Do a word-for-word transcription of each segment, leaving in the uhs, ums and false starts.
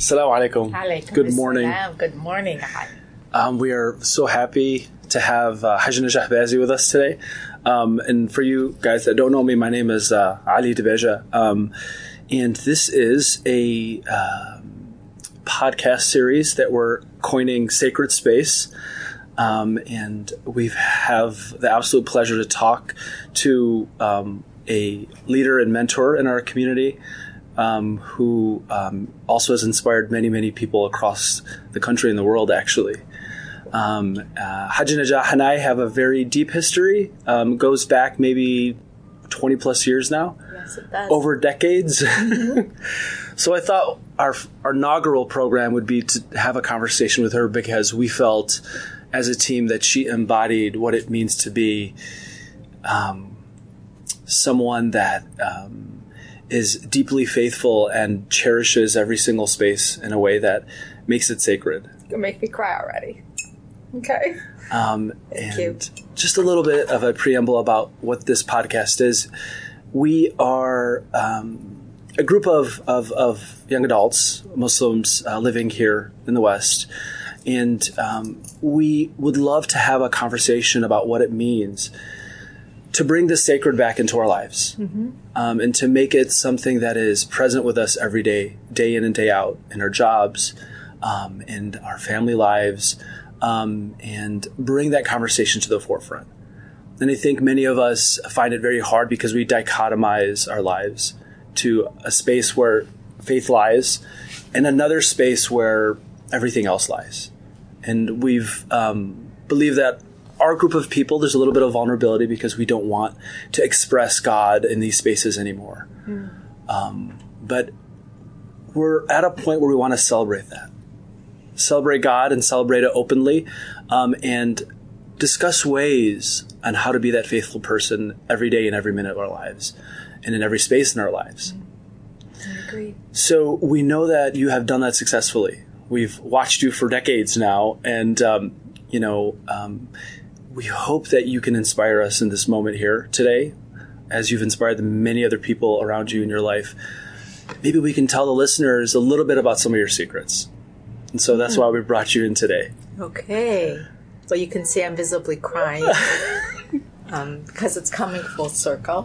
Assalamu alaikum. Alaikum Good morning. assalam. Good morning. Um, we are so happy to have uh, Haj Najah Bazi with us today. Um, and for you guys that don't know me, my name is uh, Ali Debeja. Um, and this is a uh, podcast series that we're coining Sacred Space. Um, and we have the absolute pleasure to talk to um, a leader and mentor in our community, Um, who um, also has inspired many, many people across the country and the world, actually. Um, uh, Haj Najah and I have a very deep history. Um, goes back maybe twenty plus years now. Yes, it does. Over decades. Mm-hmm. So I thought our, our inaugural program would be to have a conversation with her because we felt as a team that she embodied what it means to be um, someone that um, is deeply faithful and cherishes every single space in a way that makes it sacred. You'll make me cry already. Okay. Um, Thank and you. Just a little bit of a preamble about what this podcast is. We are um, a group of, of, of young adults, Muslims uh, living here in the West, and um, we would love to have a conversation about what it means to bring the sacred back into our lives, mm-hmm. um, and to make it something that is present with us every day, day in and day out, in our jobs, um, in our family lives, um, and bring that conversation to the forefront. And I think many of us find it very hard because we dichotomize our lives to a space where faith lies and another space where everything else lies. And we've um, believed that our group of people, there's a little bit of vulnerability because we don't want to express God in these spaces anymore. Mm. Um, but we're at a point where we want to celebrate that. Celebrate God and celebrate it openly, um, and discuss ways on how to be that faithful person every day in every minute of our lives and in every space in our lives. I agree. So we know that you have done that successfully. We've watched you for decades now, and, um, you know, um, we hope that you can inspire us in this moment here today, as you've inspired the many other people around you in your life. Maybe we can tell the listeners a little bit about some of your secrets. And so that's why we brought you in today. Okay. So you can see I'm visibly crying um, because it's coming full circle.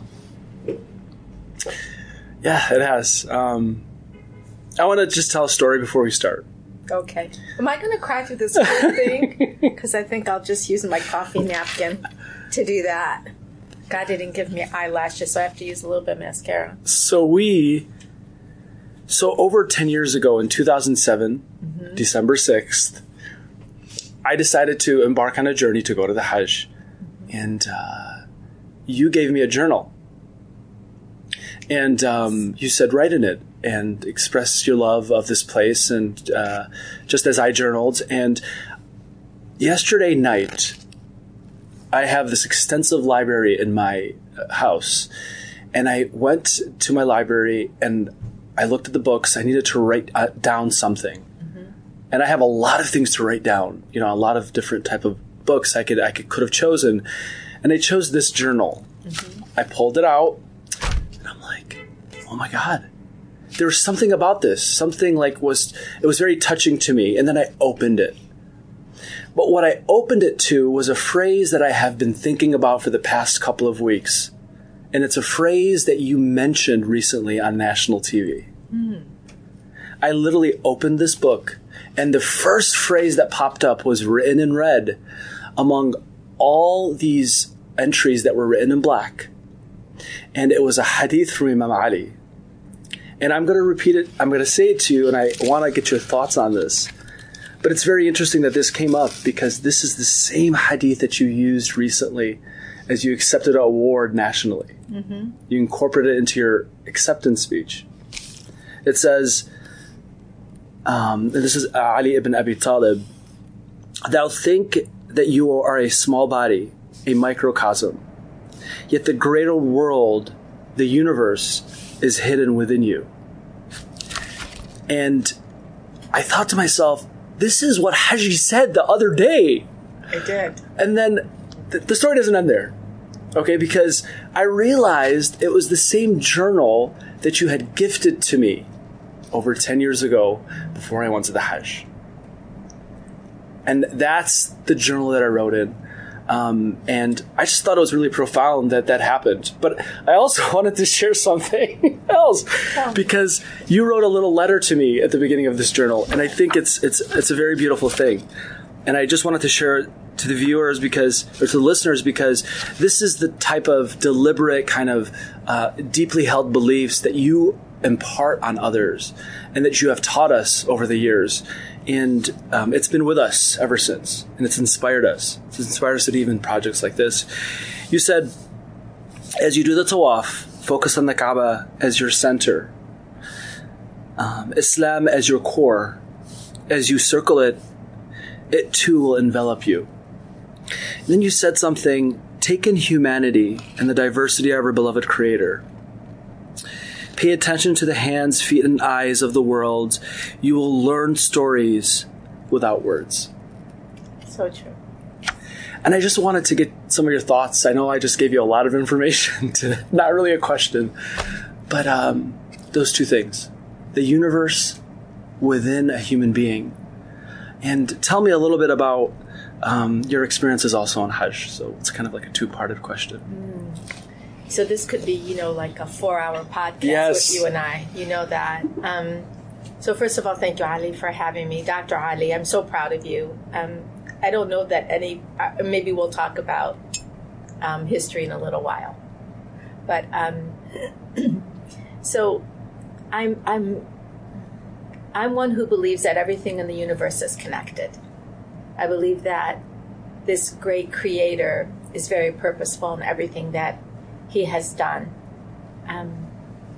Yeah, it has. Um, I want to just tell a story before we start. Okay. Am I going to cry through this whole thing? Because I think I'll just use my coffee napkin to do that. God didn't give me eyelashes, so I have to use a little bit of mascara. So we, so over ten years ago in two thousand seven, mm-hmm. December sixth, I decided to embark on a journey to go to the Hajj. Mm-hmm. And uh, you gave me a journal. And um, you said, write in it and express your love of this place. And uh, just as I journaled. And yesterday night, I have this extensive library in my house. And I went to my library and I looked at the books. I needed to write uh, down something. Mm-hmm. And I have a lot of things to write down. You know, a lot of different type of books I could I could, could have chosen. And I chose this journal. Mm-hmm. I pulled it out. I'm like, oh my God, there was something about this. Something like was, it was very touching to me. And then I opened it. But what I opened it to was a phrase that I have been thinking about for the past couple of weeks. And it's a phrase that you mentioned recently on national T V. Mm. I literally opened this book and the first phrase that popped up was written in red among all these entries that were written in black. And it was a hadith from Imam Ali. And I'm going to repeat it. I'm going to say it to you, and I want to get your thoughts on this. But it's very interesting that this came up because this is the same hadith that you used recently as you accepted an award nationally. Mm-hmm. You incorporated it into your acceptance speech. It says, um, and this is Ali ibn Abi Talib, thou think that you are a small body, a microcosm. Yet the greater world, the universe, is hidden within you. And I thought to myself, this is what Haji said the other day. I did. And then th- the story doesn't end there. Okay, because I realized it was the same journal that you had gifted to me over ten years ago before I went to the Hajj. And that's the journal that I wrote in. Um, and I just thought it was really profound that that happened. But I also wanted to share something else because you wrote a little letter to me at the beginning of this journal, and I think it's it's it's a very beautiful thing. And I just wanted to share it to the viewers because, or to the listeners, because this is the type of deliberate kind of uh, deeply held beliefs that you impart on others and that you have taught us over the years. And um, it's been with us ever since, and it's inspired us. It's inspired us to do even projects like this. You said, as you do the tawaf, focus on the Kaaba as your center, um, Islam as your core. As you circle it, it too will envelop you. And then you said something, take in humanity and the diversity of our beloved Creator. Pay attention to the hands, feet, and eyes of the world. You will learn stories without words. So true. And I just wanted to get some of your thoughts. I know I just gave you a lot of information, to not really a question, but um, those two things. The universe within a human being. And tell me a little bit about um, your experiences also on Hajj. So it's kind of like a two-parted question. Mm. So this could be, you know, like a four-hour podcast yes. with you and I. You know that. Um, so first of all, thank you, Ali, for having me. Doctor Ali, I'm so proud of you. Um, I don't know that any, uh, maybe we'll talk about um, history in a little while. But um, so I'm, I'm, I'm one who believes that everything in the universe is connected. I believe that this great creator is very purposeful in everything that he has done. Um,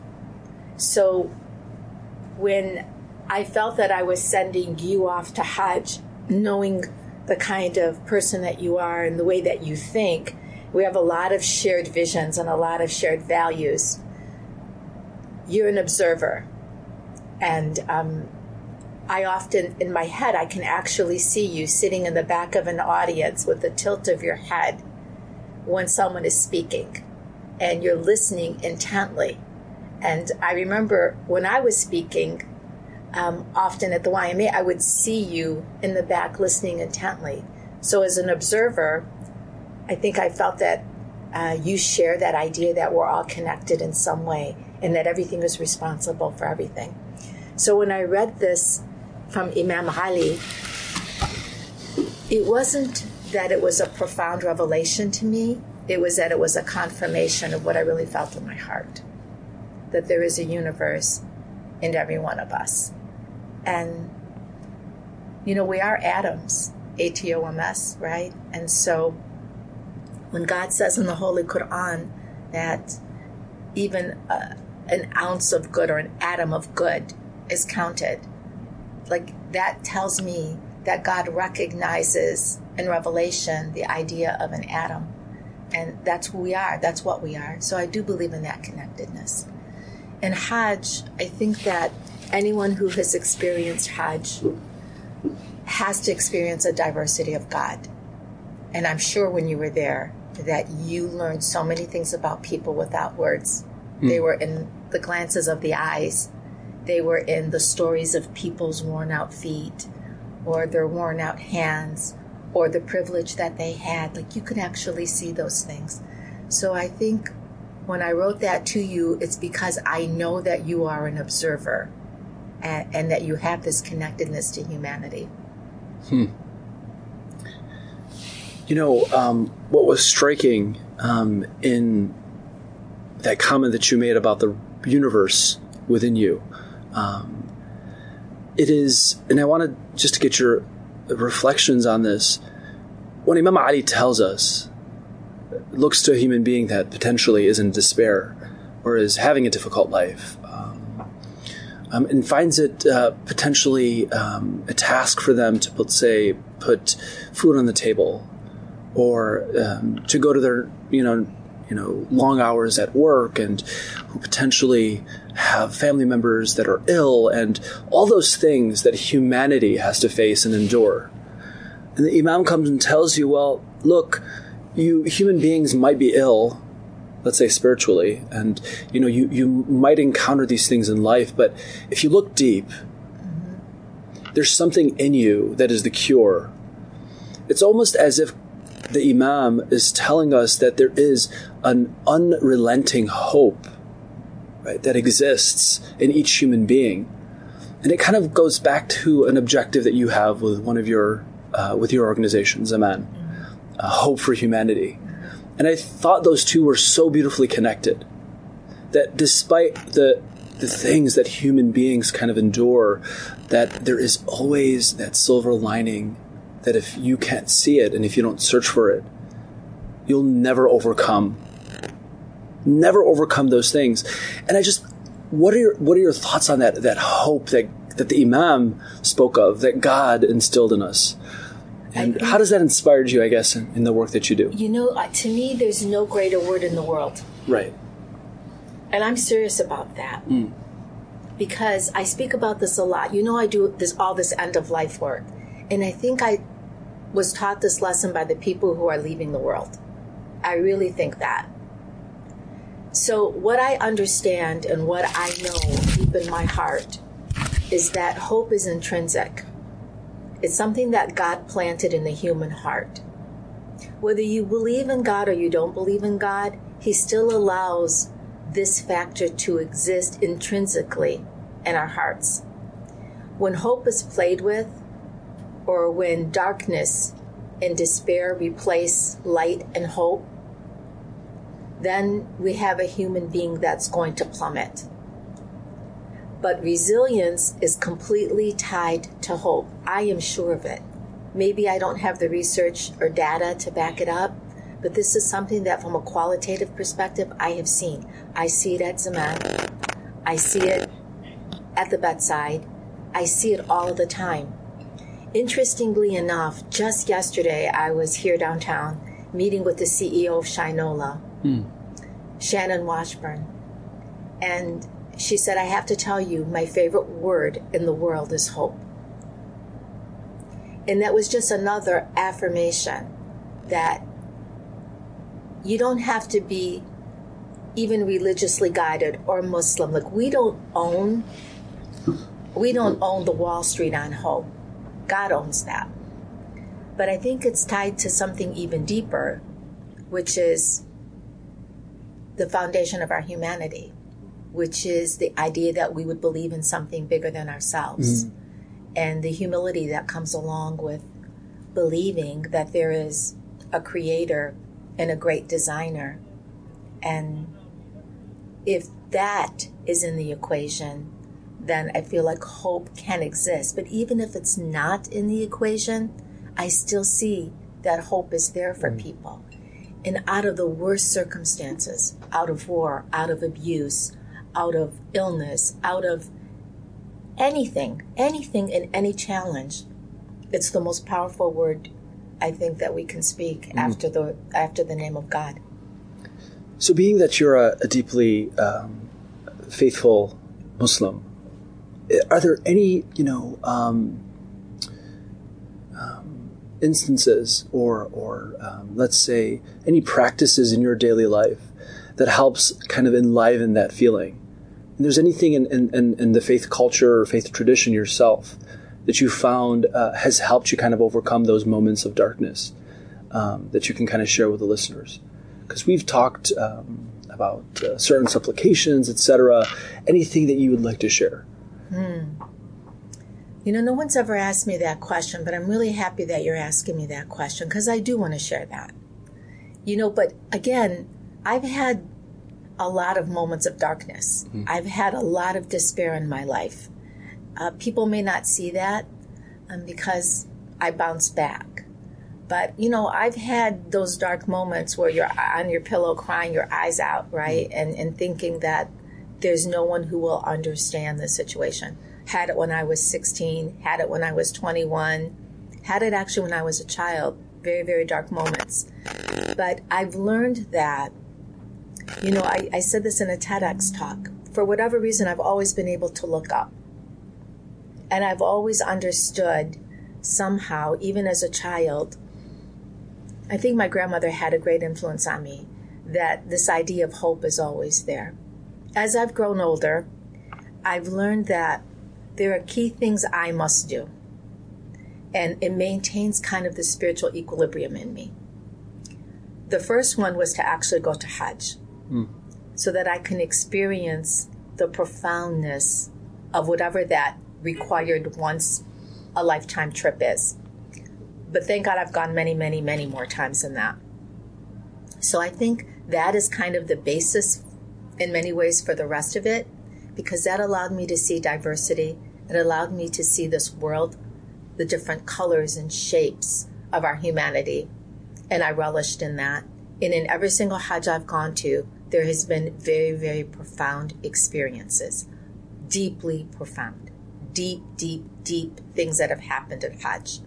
so when I felt that I was sending you off to Hajj, knowing the kind of person that you are and the way that you think, we have a lot of shared visions and a lot of shared values. You're an observer. And um, I often, in my head, I can actually see you sitting in the back of an audience with the tilt of your head when someone is speaking. And you're listening intently. And I remember when I was speaking, um, often at the Y M A, I would see you in the back listening intently. So as an observer, I think I felt that uh, you share that idea that we're all connected in some way and that everything is responsible for everything. So when I read this from Imam Ali, it wasn't that it was a profound revelation to me. It was that it was a confirmation of what I really felt in my heart, that there is a universe in every one of us. And, you know, we are atoms, A T O M S, right? And so when God says in the Holy Quran that even uh, an ounce of good or an atom of good is counted, like that tells me that God recognizes in Revelation the idea of an atom. And that's who we are. That's what we are. So I do believe in that connectedness. In Hajj, I think that anyone who has experienced Hajj has to experience a diversity of God. And I'm sure when you were there that you learned so many things about people without words. Mm. They were in the glances of the eyes. They were in the stories of people's worn out feet or their worn out hands, or the privilege that they had. Like, you can actually see those things. So I think when I wrote that to you, it's because I know that you are an observer and, and that you have this connectedness to humanity. Hmm. You know, um, what was striking um, in that comment that you made about the universe within you, um, it is, and I wanted just to get your reflections on this. When Imam Ali tells us, looks to a human being that potentially is in despair or is having a difficult life, um, um, and finds it uh, potentially um, a task for them to put, say, put food on the table, or um, to go to their, you know, you know, long hours at work, and who potentially have family members that are ill, and all those things that humanity has to face and endure. And the Imam comes and tells you, well, look, you human beings might be ill, let's say spiritually, and you know, you, you might encounter these things in life, but if you look deep, mm-hmm. there's something in you that is the cure. It's almost as if the Imam is telling us that there is an unrelenting hope, right, that exists in each human being. And it kind of goes back to an objective that you have with one of your, uh, with your organization, Zaman, mm-hmm. uh, Hope for Humanity. And I thought those two were so beautifully connected that despite the the things that human beings kind of endure, that there is always that silver lining that if you can't see it and if you don't search for it, you'll never overcome, never overcome those things. And I just, what are your what are your thoughts on that that hope that that the Imam spoke of, that God instilled in us? And how does that inspire you, I guess, in, in the work that you do? You know, uh, to me, there's no greater word in the world. Right. And I'm serious about that. Mm. Because I speak about this a lot. You know, I do this all this end-of-life work. And I think I was taught this lesson by the people who are leaving the world. I really think that. So what I understand and what I know deep in my heart is that hope is intrinsic. It's something that God planted in the human heart. Whether you believe in God or you don't believe in God, He still allows this factor to exist intrinsically in our hearts. When hope is played with, or when darkness and despair replace light and hope, then we have a human being that's going to plummet. But resilience is completely tied to hope. I am sure of it. Maybe I don't have the research or data to back it up, but this is something that from a qualitative perspective, I have seen. I see it at Zaman. I see it at the bedside. I see it all the time. Interestingly enough, just yesterday, I was here downtown meeting with the C E O of Shinola, hmm. Shannon Washburn. And she said, I have to tell you, my favorite word in the world is hope. And that was just another affirmation that you don't have to be even religiously guided or Muslim. Like, we don't own, we don't own the Wall Street on hope. God owns that. But I think it's tied to something even deeper, which is the foundation of our humanity, which is the idea that we would believe in something bigger than ourselves. Mm-hmm. And the humility that comes along with believing that there is a creator and a great designer. And if that is in the equation, then I feel like hope can exist. But even if it's not in the equation, I still see that hope is there for mm-hmm. people. And out of the worst circumstances, out of war, out of abuse, out of illness, out of anything, anything in any challenge, it's the most powerful word I think that we can speak mm. after the after the name of God. So being that you're a, a deeply um, faithful Muslim, are there any, you know, um, um, instances or, or um, let's say, any practices in your daily life that helps kind of enliven that feeling? And there's anything in, in, in the faith culture or faith tradition yourself that you found uh, has helped you kind of overcome those moments of darkness um, that you can kind of share with the listeners? Because we've talked um, about uh, certain supplications, et cetera. Anything that you would like to share? Hmm. You know, no one's ever asked me that question, but I'm really happy that you're asking me that question because I do want to share that. You know, but again, I've had a lot of moments of darkness. Mm-hmm. I've had a lot of despair in my life. Uh, people may not see that um, because I bounce back. But, you know, I've had those dark moments where you're on your pillow crying your eyes out, right? Mm-hmm. And, and thinking that there's no one who will understand the situation. Had it when I was sixteen, had it when I was twenty-one, had it actually when I was a child. Very, very dark moments. But I've learned that, you know, I, I said this in a TEDx talk. For whatever reason, I've always been able to look up. And I've always understood somehow, even as a child, I think my grandmother had a great influence on me, that this idea of hope is always there. As I've grown older, I've learned that there are key things I must do, and it maintains kind of the spiritual equilibrium in me. The first one was to actually go to Hajj, mm. so that I can experience the profoundness of whatever that required once a lifetime trip is. But thank God I've gone many, many, many more times than that. So I think that is kind of the basis in many ways for the rest of it, because that allowed me to see diversity. It allowed me to see this world, the different colors and shapes of our humanity. And I relished in that. And in every single Hajj I've gone to, there has been very, very profound experiences. Deeply profound. Deep, deep, deep things that have happened at Hajj.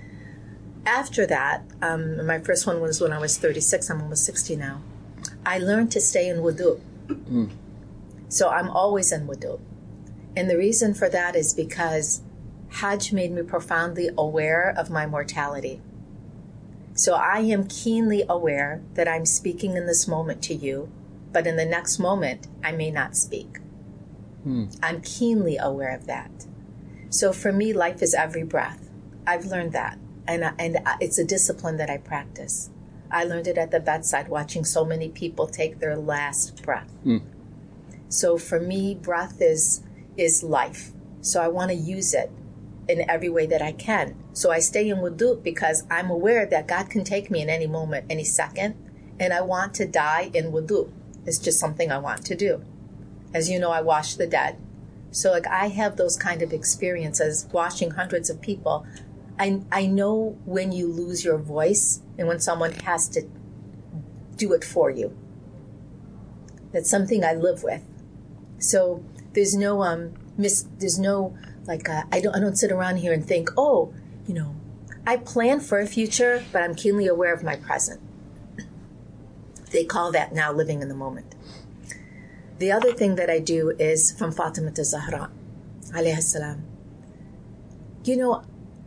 After that, um, my first one was when I was thirty-six. I'm almost sixty now. I learned to stay in wudu. Mm. So I'm always in wudu. And the reason for that is because Hajj made me profoundly aware of my mortality. So I am keenly aware that I'm speaking in this moment to you, but in the next moment, I may not speak. Hmm. I'm keenly aware of that. So for me, life is every breath. I've learned that. And, and it's a discipline that I practice. I learned it at the bedside, watching so many people take their last breath. Hmm. So for me, breath is is life. So I want to use it in every way that I can. So I stay in wudu because I'm aware that God can take me in any moment, any second, and I want to die in wudu. It's just something I want to do. As you know, I wash the dead. So like I have those kind of experiences washing hundreds of people. I I know when you lose your voice and when someone has to do it for you. That's something I live with. So there's no um mis there's no like uh, I don't I don't sit around here and think, oh, you know, I plan for a future, but I'm keenly aware of my present. They call that now living in the moment. The other thing that I do is from Fatima to Zahra, alayhi salam. You know,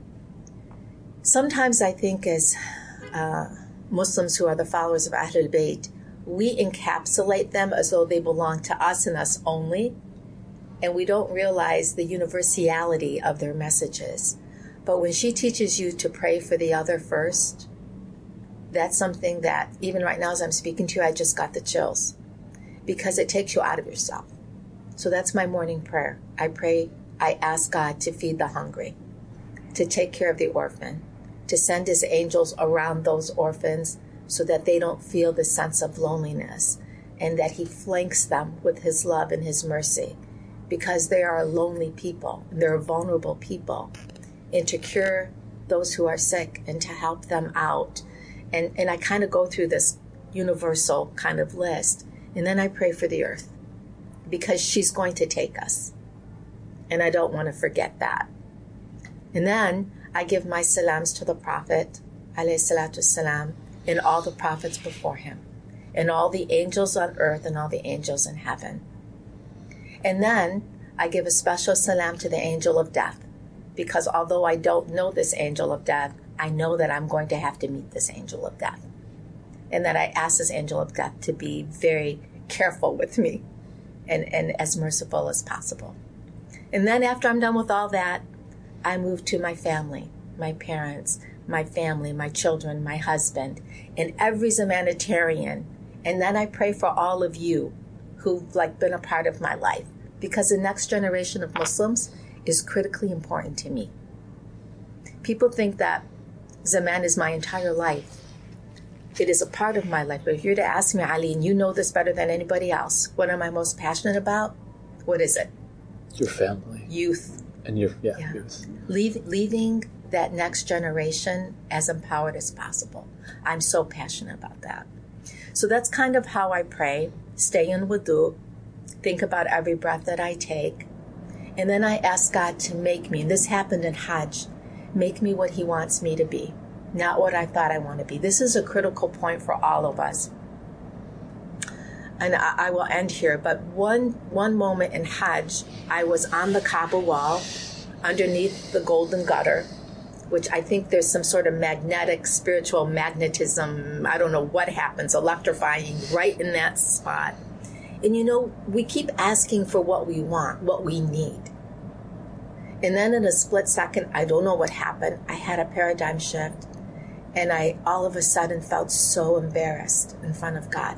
sometimes I think as uh, Muslims who are the followers of Ahlul Bayt, we encapsulate them as though they belong to us and us only, and we don't realize the universality of their messages. But when she teaches you to pray for the other first, that's something that even right now as I'm speaking to you, I just got the chills because it takes you out of yourself. So that's my morning prayer. I pray, I ask God to feed the hungry, to take care of the orphan, to send his angels around those orphans so that they don't feel the sense of loneliness, and that he flanks them with his love and his mercy, because they are lonely people, and they're vulnerable people, and to cure those who are sick and to help them out. And, and I kind of go through this universal kind of list, and then I pray for the earth, because she's going to take us, and I don't want to forget that. And then I give my salams to the Prophet, alayhi salatu salam, and all the prophets before him, and all the angels on earth and all the angels in heaven. And then I give a special salam to the angel of death, because although I don't know this angel of death, I know that I'm going to have to meet this angel of death. And that I ask this angel of death to be very careful with me and, and as merciful as possible. And then after I'm done with all that, I move to my family, my parents, my family, my children, my husband, and every Zamanitarian. And then I pray for all of you who've like been a part of my life, because the next generation of Muslims is critically important to me. People think that Zaman is my entire life. It is a part of my life. But if you're to ask me, Ali, and you know this better than anybody else, what am I most passionate about? What is it? Your family. Youth. And your, yeah, yeah. youth. Leave, leaving that next generation as empowered as possible. I'm so passionate about that. So that's kind of how I pray. Stay in wudu. Think about every breath that I take. And then I ask God to make me, and this happened in Hajj, make me what he wants me to be, not what I thought I want to be. This is a critical point for all of us. And I, I will end here, but one one moment in Hajj, I was on the Kaaba wall, underneath the golden gutter, which I think there's some sort of magnetic, spiritual magnetism. I don't know what happens, electrifying right in that spot. And you know, we keep asking for what we want, what we need. And then in a split second, I don't know what happened. I had a paradigm shift, and I all of a sudden felt so embarrassed in front of God.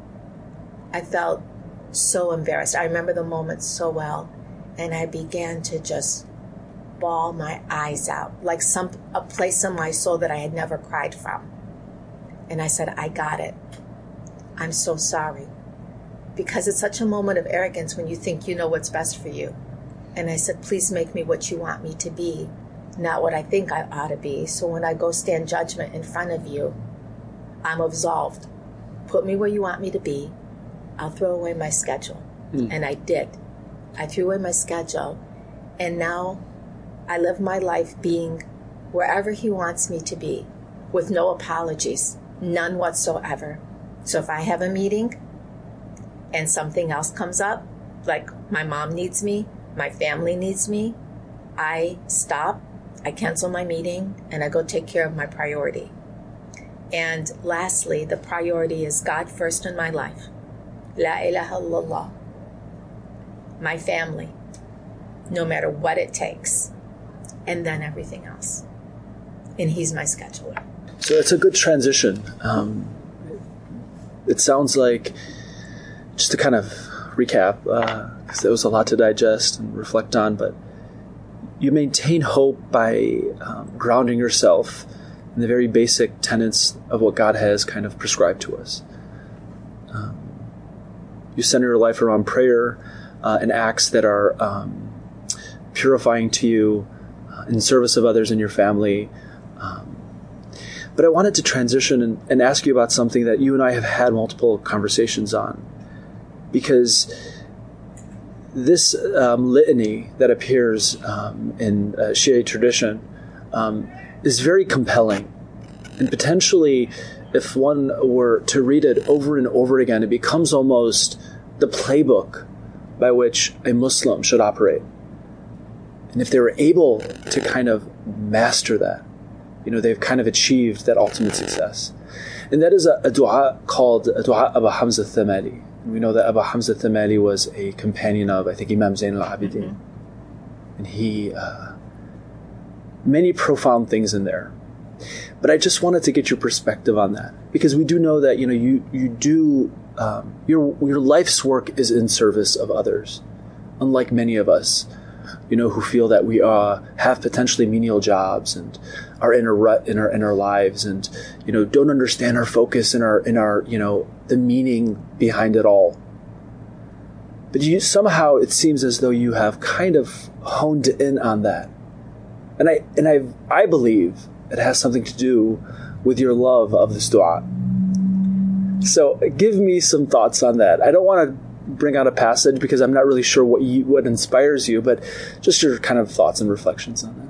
I felt so embarrassed. I remember the moment so well, and I began to just bawl my eyes out, like some a place in my soul that I had never cried from. And I said, I got it. I'm so sorry. Because it's such a moment of arrogance when you think you know what's best for you. And I said, please make me what you want me to be, not what I think I ought to be. So when I go stand judgment in front of you, I'm absolved. Put me where you want me to be. I'll throw away my schedule. Mm. And I did. I threw away my schedule. And now I live my life being wherever he wants me to be, with no apologies, none whatsoever. So if I have a meeting and something else comes up, like my mom needs me, my family needs me, I stop, I cancel my meeting, and I go take care of my priority. And lastly, the priority is God first in my life. La ilaha illallah. My family, no matter what it takes. And then everything else. And he's my scheduler. So it's a good transition. Um, it sounds like, just to kind of recap, because uh, there was a lot to digest and reflect on, but you maintain hope by um, grounding yourself in the very basic tenets of what God has kind of prescribed to us. Um, you center your life around prayer uh, and acts that are um, purifying to you, in service of others in your family. Um, but I wanted to transition and, and ask you about something that you and I have had multiple conversations on. Because this um, litany that appears um, in uh, Shia tradition um, is very compelling. And potentially, if one were to read it over and over again, it becomes almost the playbook by which a Muslim should operate. And if they were able to kind of master that, you know, they've kind of achieved that ultimate success. And that is a, a dua called a dua Abu Hamza Thamali. And we know that Abu Hamza Thamali was a companion of, I think, Imam Zain al-Abidin. Mm-hmm. And he, uh, many profound things in there. But I just wanted to get your perspective on that. Because we do know that, you know, you, you do, um, your, your life's work is in service of others. Unlike many of us, you know, who feel that we uh, have potentially menial jobs and are in a rut in our in our lives, and you know, don't understand our focus in our in our you know the meaning behind it all. But you somehow it seems as though you have kind of honed in on that, and I and I I believe it has something to do with your love of this dua. So give me some thoughts on that. I don't want to bring out a passage because I'm not really sure what you, what inspires you, but just your kind of thoughts and reflections on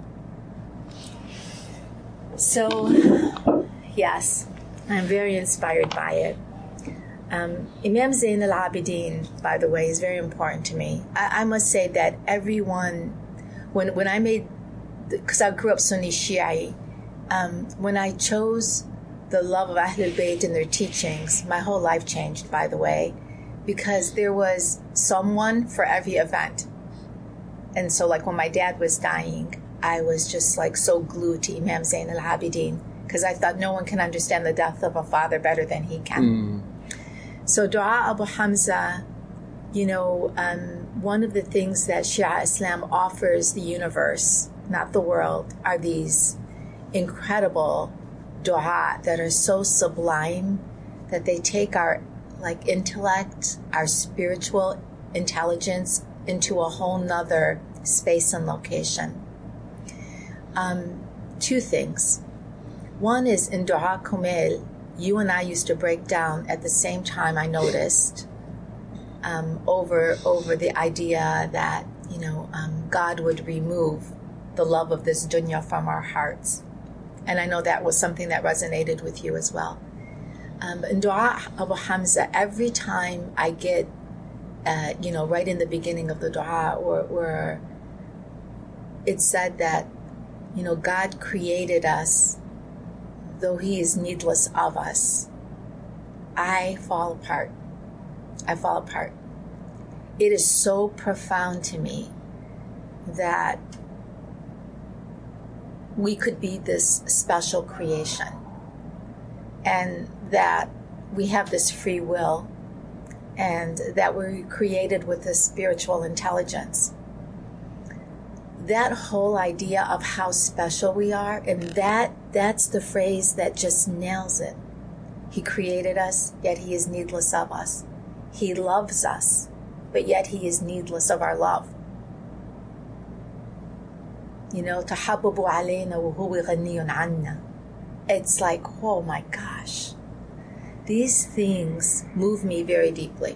that. So, yes, I'm very inspired by it. Um, Imam Zain al-Abidin, by the way, is very important to me. I, I must say that everyone, when when I made, because I grew up Sunni Shi'i, um, when I chose the love of Ahlul Bayt and their teachings, my whole life changed, by the way. Because there was someone for every event. And so like when my dad was dying, I was just like so glued to Imam Zain al-Abidin because I thought no one can understand the death of a father better than he can. Mm. So Dua Abu Hamza, you know, um, one of the things that Shia Islam offers the universe, not the world, are these incredible dua that are so sublime that they take our like intellect, our spiritual intelligence into a whole nother space and location. Um, two things. One is in Dua Kumail, you and I used to break down at the same time, I noticed, um, over over the idea that, you know, um, God would remove the love of this dunya from our hearts. And I know that was something that resonated with you as well. Um, in Dua Abu Hamza, every time I get, uh, you know, right in the beginning of the dua, or, or it's said that you know, God created us, though he is needless of us. I fall apart. I fall apart. It is so profound to me that we could be this special creation and that we have this free will and that we're created with this spiritual intelligence. That whole idea of how special we are, and that that's the phrase that just nails it. He created us, yet he is needless of us. He loves us, but yet he is needless of our love. You know, تَحَبَّبُ عَلَيْنَا وَهُوَ غَنِيٌّ عَنَّا. It's like, oh my gosh. These things move me very deeply.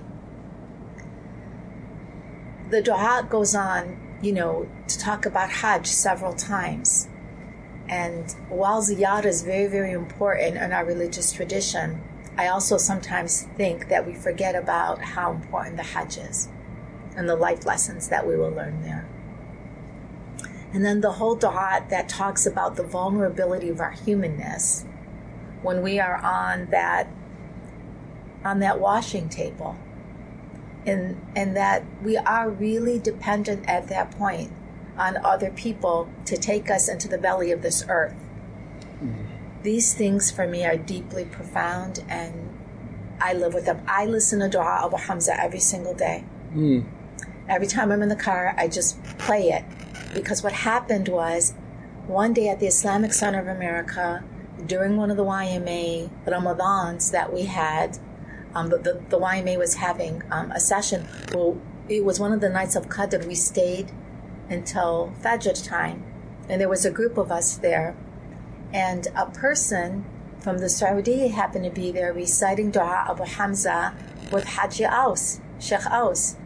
The dua goes on, you know, to talk about Hajj several times. And while ziyarah is very, very important in our religious tradition, I also sometimes think that we forget about how important the Hajj is and the life lessons that we will learn there. And then the whole dua that talks about the vulnerability of our humanness when we are on that on that washing table. And, and that we are really dependent at that point on other people to take us into the belly of this earth. Mm. These things for me are deeply profound and I live with them. I listen to Dua Abu Hamza every single day. Mm. Every time I'm in the car, I just play it. Because what happened was, one day at the Islamic Center of America, during one of the Y M A Ramadans that we had, um, the, the, the Y M A was having um, a session. Well, it was one of the nights of Qadr. We stayed until Fajr time. And there was a group of us there. And a person from the Saudi happened to be there reciting Dua Abu Hamza with Haji Aus, Sheikh Aus.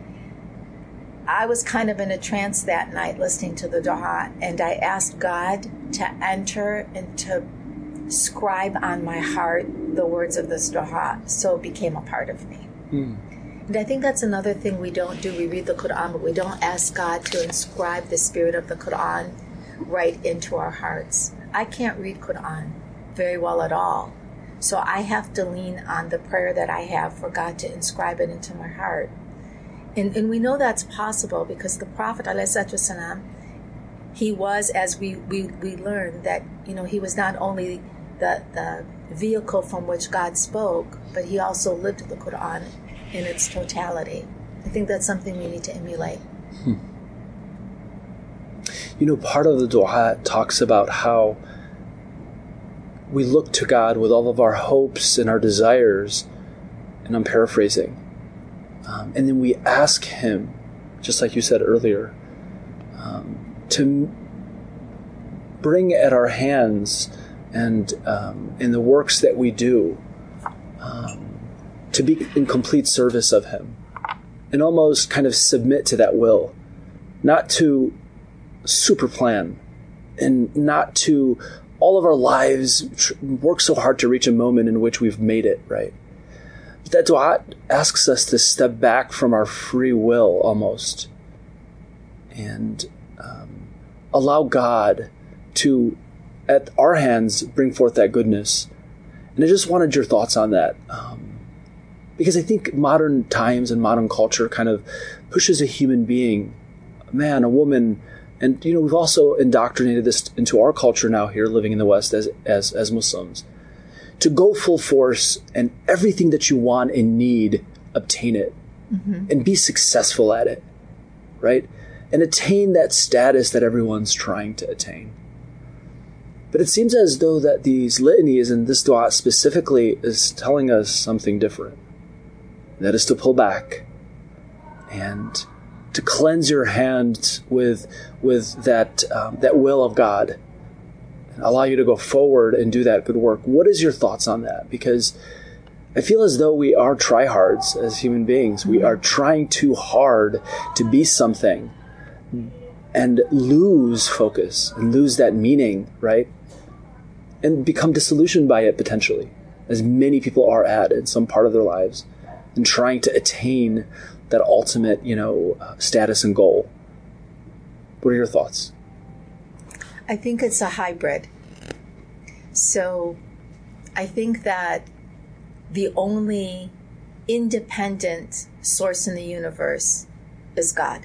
I was kind of in a trance that night listening to the dua, and I asked God to enter and to scribe on my heart the words of this dua, so it became a part of me. Mm. And I think that's another thing we don't do. We read the Quran, but we don't ask God to inscribe the spirit of the Quran right into our hearts. I can't read Quran very well at all, so I have to lean on the prayer that I have for God to inscribe it into my heart. And, and we know that's possible because the Prophet ﷺ, he was, as we, we, we learned, that, you know, he was not only the, the vehicle from which God spoke, but he also lived the Quran in its totality. I think that's something we need to emulate. Hmm. You know, part of the dua talks about how we look to God with all of our hopes and our desires, and I'm paraphrasing, Um, and then we ask him, just like you said earlier, um, to bring at our hands and um, in the works that we do, um, to be in complete service of him and almost kind of submit to that will, not to super plan and not to all of our lives tr- work so hard to reach a moment in which we've made it, right? That dua asks us to step back from our free will almost and um, allow God to, at our hands, bring forth that goodness. And I just wanted your thoughts on that. Um, because I think modern times and modern culture kind of pushes a human being, a man, a woman, and you know we've also indoctrinated this into our culture now here living in the West as as, as Muslims, to go full force and everything that you want and need, obtain it, mm-hmm. and be successful at it, right? And attain that status that everyone's trying to attain. But it seems as though that these litanies and this dua specifically is telling us something different. That is to pull back and to cleanse your hand with with that um, that will of God. Allow you to go forward and do that good work. What is your thoughts on that? Because I feel as though we are tryhards as human beings. We are trying too hard to be something and lose focus and lose that meaning, right? And become disillusioned by it potentially, as many people are at in some part of their lives, and trying to attain that ultimate, you know, uh, status and goal. What are your thoughts? I think it's a hybrid. So I think that the only independent source in the universe is God.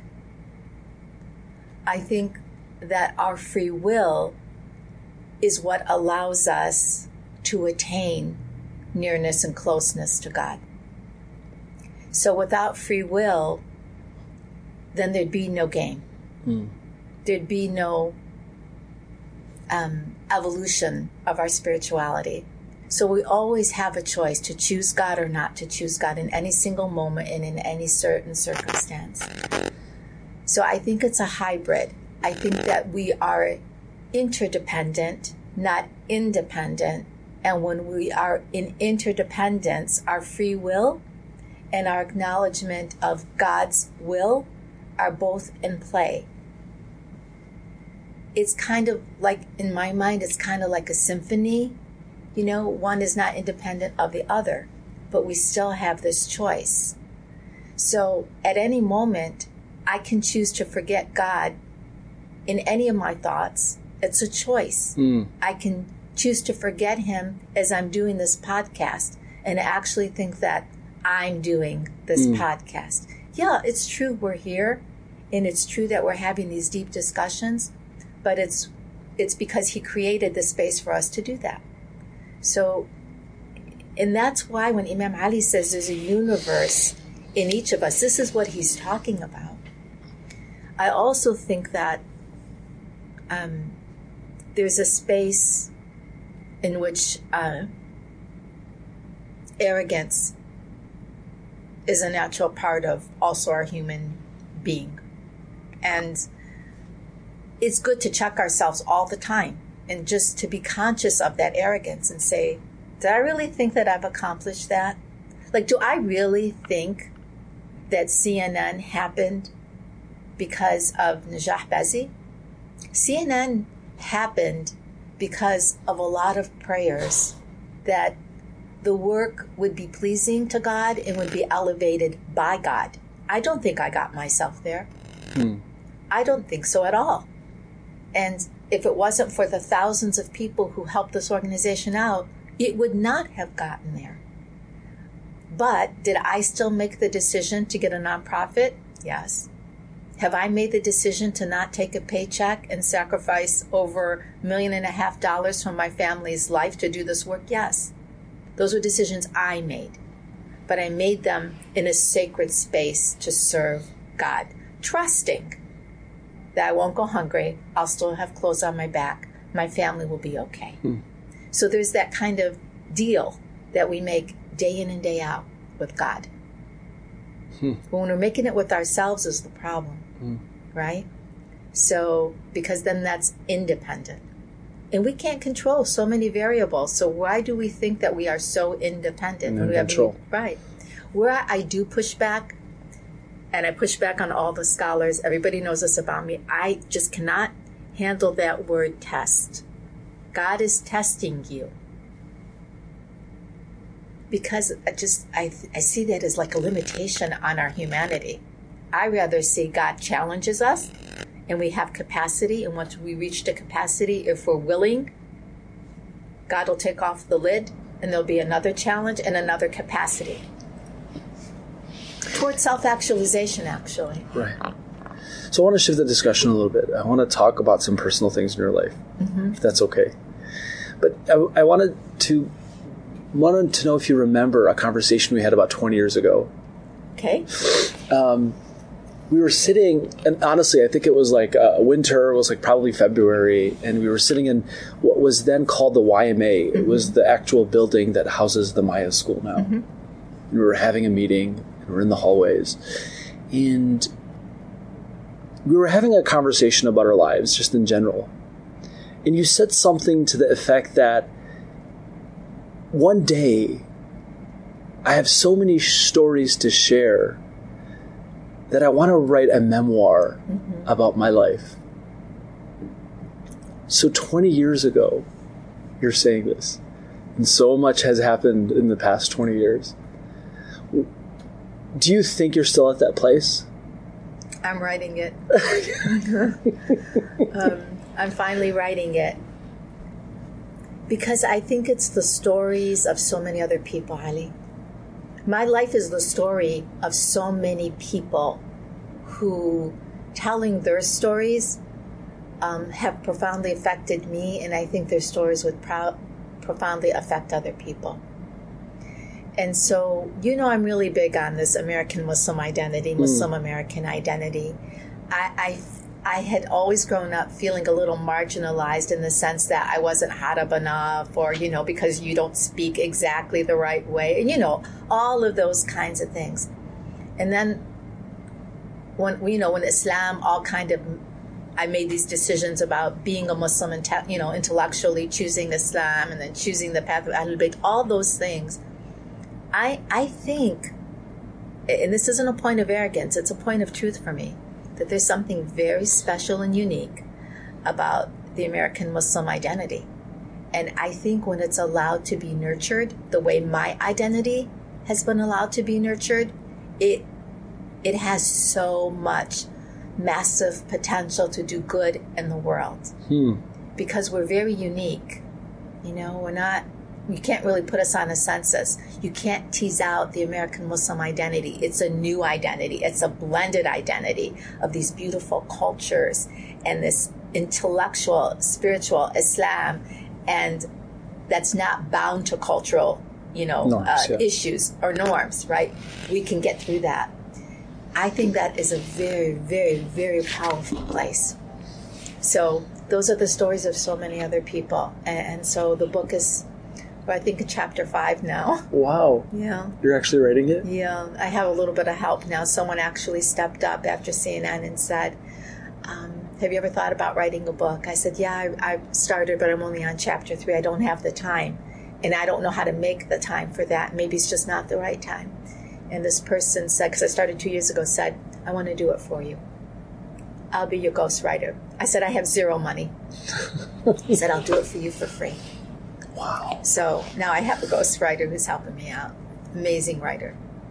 I think that our free will is what allows us to attain nearness and closeness to God. So without free will, then there'd be no game. Mm. There'd be no um, evolution of our spirituality. So we always have a choice to choose God or not to choose God in any single moment and in any certain circumstance. So I think it's a hybrid. I think that we are interdependent, not independent. And when we are in interdependence, our free will and our acknowledgement of God's will are both in play. It's kind of like, in my mind, it's kind of like a symphony. You know, one is not independent of the other, but we still have this choice. So at any moment, I can choose to forget God in any of my thoughts. It's a choice. Mm. I can choose to forget him as I'm doing this podcast and actually think that I'm doing this mm. podcast. Yeah, it's true we're here, and it's true that we're having these deep discussions, but it's it's because he created the space for us to do that. So, and that's why when Imam Ali says there's a universe in each of us, this is what he's talking about. I also think that um, there's a space in which uh, arrogance is a natural part of also our human being. And it's good to check ourselves all the time and just to be conscious of that arrogance and say, did I really think that I've accomplished that? Like, do I really think that C N N happened because of Najah Bazzi? C N N happened because of a lot of prayers that the work would be pleasing to God and would be elevated by God. I don't think I got myself there. Hmm. I don't think so at all. And if it wasn't for the thousands of people who helped this organization out, it would not have gotten there. But did I still make the decision to get a nonprofit? Yes. Have I made the decision to not take a paycheck and sacrifice over a million and a half dollars from my family's life to do this work? Yes. Those were decisions I made. But I made them in a sacred space to serve God, trusting that I won't go hungry, I'll still have clothes on my back, my family will be okay. Hmm. So there's that kind of deal that we make day in and day out with God. Hmm. But when we're making it with ourselves is the problem, hmm. right? So, because then that's independent. And we can't control so many variables. So why do we think that we are so independent? And control. Have, right. Where I do push back, and I push back on all the scholars, everybody knows this about me, I just cannot handle that word test. God is testing you. Because I just, I, I see that as like a limitation on our humanity. I rather see God challenges us, and we have capacity, and once we reach the capacity, if we're willing, God will take off the lid, and there'll be another challenge and another capacity. Towards self-actualization, actually. Right. So I want to shift the discussion a little bit. I want to talk about some personal things in your life, mm-hmm. if that's okay. But I, I wanted to wanted to know if you remember a conversation we had about twenty years ago. Okay. Um, we were sitting, and honestly, I think it was like uh, winter. It was like probably February, and we were sitting in what was then called the Y M A. Mm-hmm. It was the actual building that houses the Maya School now. Mm-hmm. And we were having a meeting. We were in the hallways, and we were having a conversation about our lives, just in general. And you said something to the effect that one day I have so many stories to share that I want to write a memoir mm-hmm. about my life. So twenty years ago, you're saying this, and so much has happened in the past twenty years. Do you think you're still at that place? I'm writing it. um, I'm finally writing it. Because I think it's the stories of so many other people, Ali. My life is the story of so many people who, telling their stories, um, have profoundly affected me, and I think their stories would pro- profoundly affect other people. And so, you know, I'm really big on this American Muslim identity, Muslim mm. American identity. I, I I had always grown up feeling a little marginalized in the sense that I wasn't Arab enough, or, you know, because you don't speak exactly the right way, and, you know, all of those kinds of things. And then when, you know, when Islam all kind of, I made these decisions about being a Muslim and, you know, intellectually choosing Islam and then choosing the path of Ahlul Bayt, all those things. I I think, and this isn't a point of arrogance, it's a point of truth for me, that there's something very special and unique about the American Muslim identity. And I think when it's allowed to be nurtured the way my identity has been allowed to be nurtured, it it has so much massive potential to do good in the world. Hmm. Because we're very unique. You know, we're not, you can't really put us on a census. You can't tease out the American Muslim identity. It's a new identity. It's a blended identity of these beautiful cultures and this intellectual, spiritual Islam, and that's not bound to cultural, you know, norms, uh, yeah. issues or norms, right? We can get through that. I think that is a very, very, very powerful place. So those are the stories of so many other people. And, and so the book is, I think, in chapter five now. Wow. Yeah. You're actually writing it? Yeah. I have a little bit of help now. Someone actually stepped up after C N N and said, um, have you ever thought about writing a book? I said, yeah, I, I started, but I'm only on chapter three. I don't have the time. And I don't know how to make the time for that. Maybe it's just not the right time. And this person said, because I started two years ago, said, I want to do it for you. I'll be your ghostwriter. I said, I have zero money. He said, I'll do it for you for free. Wow. So now I have a ghostwriter who's helping me out. Amazing writer.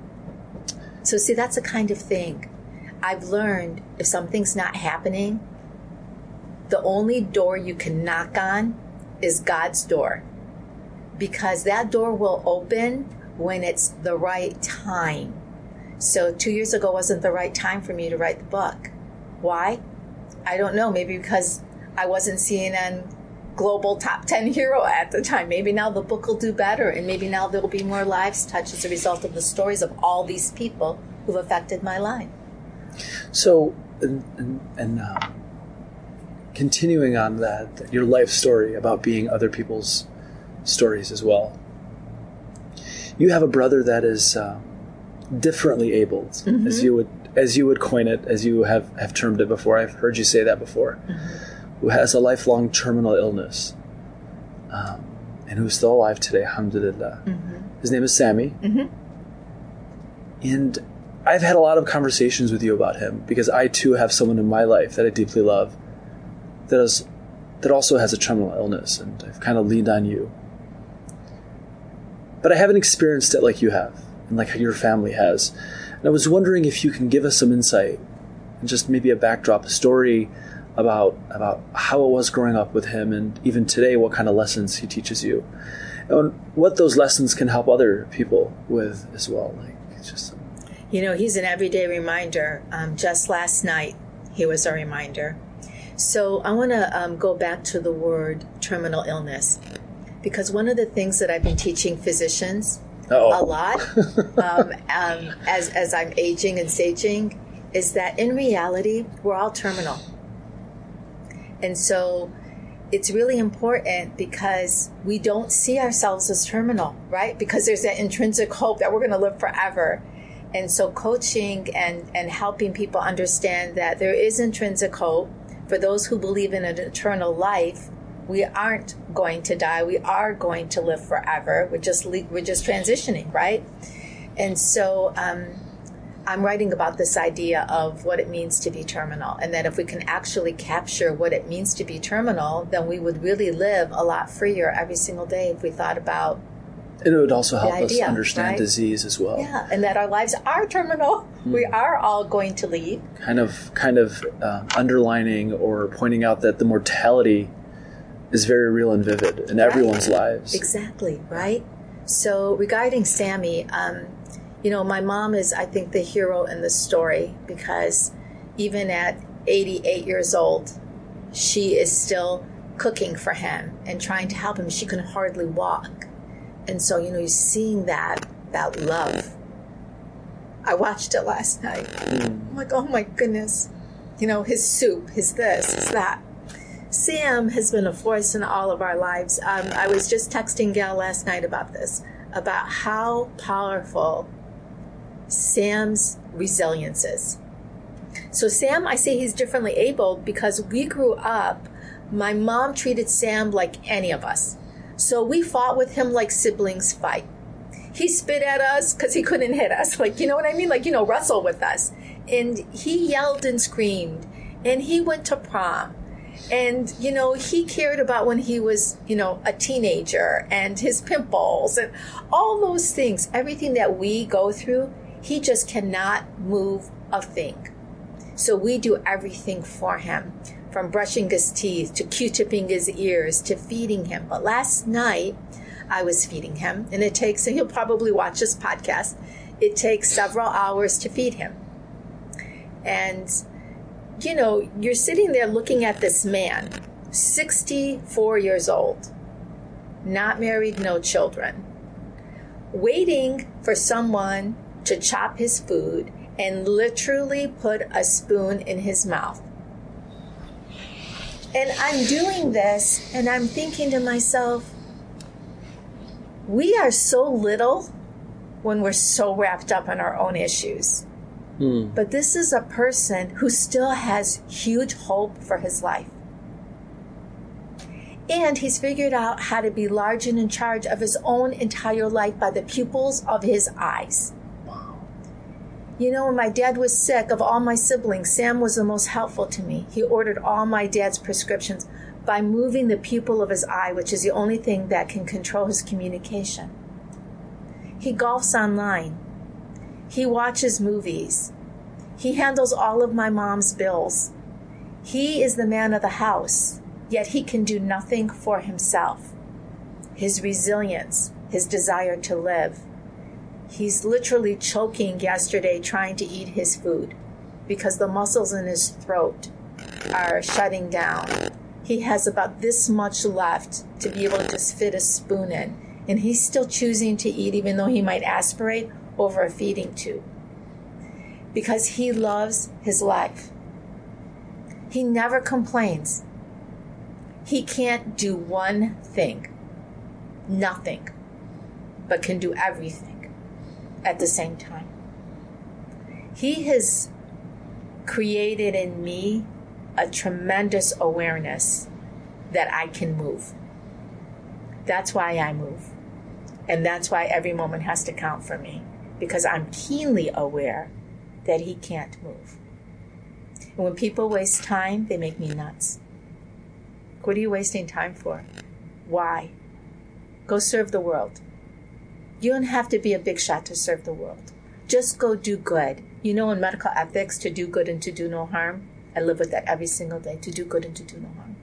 So see, that's the kind of thing. I've learned if something's not happening, the only door you can knock on is God's door. Because that door will open when it's the right time. So two years ago wasn't the right time for me to write the book. Why? I don't know. Maybe because I wasn't C N N Global Top ten Hero at the time. Maybe now the book will do better, and maybe now there will be more lives touched as a result of the stories of all these people who've affected my life. So, and, and, and uh, continuing on that, your life story about being other people's stories as well. You have a brother that is uh, differently abled, mm-hmm. as you would as you would coin it, as you have, have termed it before. I've heard you say that before. Mm-hmm. Who has a lifelong terminal illness, um, and who's still alive today, alhamdulillah. Mm-hmm. His name is Sammy. Mm-hmm. And I've had a lot of conversations with you about him because I too have someone in my life that I deeply love that is that also has a terminal illness, and I've kind of leaned on you. But I haven't experienced it like you have, and like your family has. And I was wondering if you can give us some insight, and just maybe a backdrop, a story about about how it was growing up with him, and even today, what kind of lessons he teaches you, and what those lessons can help other people with as well. Like, it's just, you know, he's an everyday reminder. Um, just last night, he was a reminder. So I want to um, go back to the word terminal illness, because one of the things that I've been teaching physicians Uh-oh. a lot um, um, as as I'm aging and saging is that in reality, we're all terminal. And so it's really important because we don't see ourselves as terminal, right? Because there's that intrinsic hope that we're going to live forever. And so coaching and, and helping people understand that there is intrinsic hope for those who believe in an eternal life. We aren't going to die. We are going to live forever. We're just we're just transitioning, right? And so um, I'm writing about this idea of what it means to be terminal, and that if we can actually capture what it means to be terminal, then we would really live a lot freer every single day if we thought about And it would also help idea, us understand right? disease as well. Yeah, and that our lives are terminal. Mm. We are all going to leave. Kind of, kind of uh, underlining or pointing out that the mortality is very real and vivid in right. everyone's lives. Exactly, right? So regarding Sammy, um, you know, my mom is, I think, the hero in the story because even at eighty-eight years old, she is still cooking for him and trying to help him. She can hardly walk. And so, you know, you're seeing that, that love. I watched it last night. Mm. I'm like, oh my goodness. You know, his soup, his this, his that. Sam has been a force in all of our lives. Um, I was just texting Gail last night about this, about how powerful Sam's resilience is. So Sam, I say he's differently abled because we grew up, my mom treated Sam like any of us. So we fought with him like siblings fight. He spit at us because he couldn't hit us. Like, you know what I mean? Like, you know, wrestle with us. And he yelled and screamed. And he went to prom. And, you know, he cared about when he was, you know, a teenager and his pimples and all those things. Everything that we go through, he just cannot move a thing. So we do everything for him. From brushing his teeth to Q-tipping his ears to feeding him. But last night, I was feeding him, and it takes, and he'll probably watch this podcast, it takes several hours to feed him. And, you know, you're sitting there looking at this man, sixty-four years old, not married, no children, waiting for someone to chop his food and literally put a spoon in his mouth. And I'm doing this, and I'm thinking to myself, we are so little when we're so wrapped up in our own issues. Hmm. But this is a person who still has huge hope for his life. And he's figured out how to be large and in charge of his own entire life by the pupils of his eyes. You know, when my dad was sick, of all my siblings, Sam was the most helpful to me. He ordered all my dad's prescriptions by moving the pupil of his eye, which is the only thing that can control his communication. He golfs online. He watches movies. He handles all of my mom's bills. He is the man of the house, yet he can do nothing for himself. His resilience, his desire to live. He's literally choking yesterday trying to eat his food because the muscles in his throat are shutting down. He has about this much left to be able to just fit a spoon in. And he's still choosing to eat even though he might aspirate over a feeding tube. Because he loves his life. He never complains. He can't do one thing. Nothing. But can do everything at the same time. He has created in me a tremendous awareness that I can move. That's why I move. And that's why every moment has to count for me. Because I'm keenly aware that he can't move. And when people waste time, they make me nuts. What are you wasting time for? Why? Go serve the world. You don't have to be a big shot to serve the world. Just go do good. You know, in medical ethics, to do good and to do no harm. I live with that every single day, to do good and to do no harm.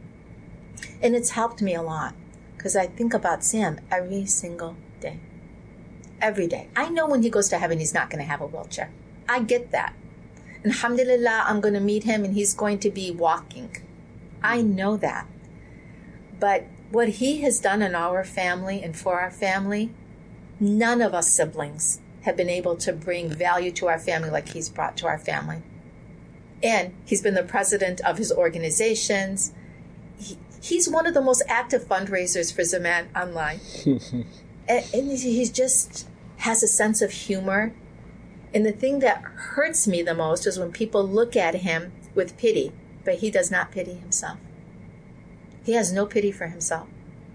And it's helped me a lot because I think about Sam every single day. Every day. I know when he goes to heaven, he's not going to have a wheelchair. I get that. And alhamdulillah, I'm going to meet him and he's going to be walking. I know that. But what he has done in our family and for our family, none of us siblings have been able to bring value to our family like he's brought to our family. And he's been the president of his organizations. He, he's one of the most active fundraisers for Zaman Online. and, and he just has a sense of humor. And the thing that hurts me the most is when people look at him with pity, but he does not pity himself. He has no pity for himself.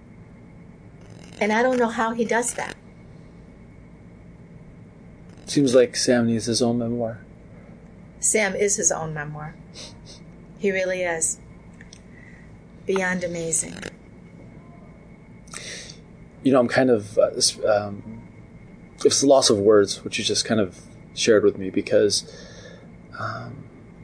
And I don't know how he does that. Seems like Sam needs his own memoir. Sam is his own memoir. He really is. Beyond amazing. you know, I'm kind of, uh, um, it's the loss of words, which you just kind of shared with me, because um,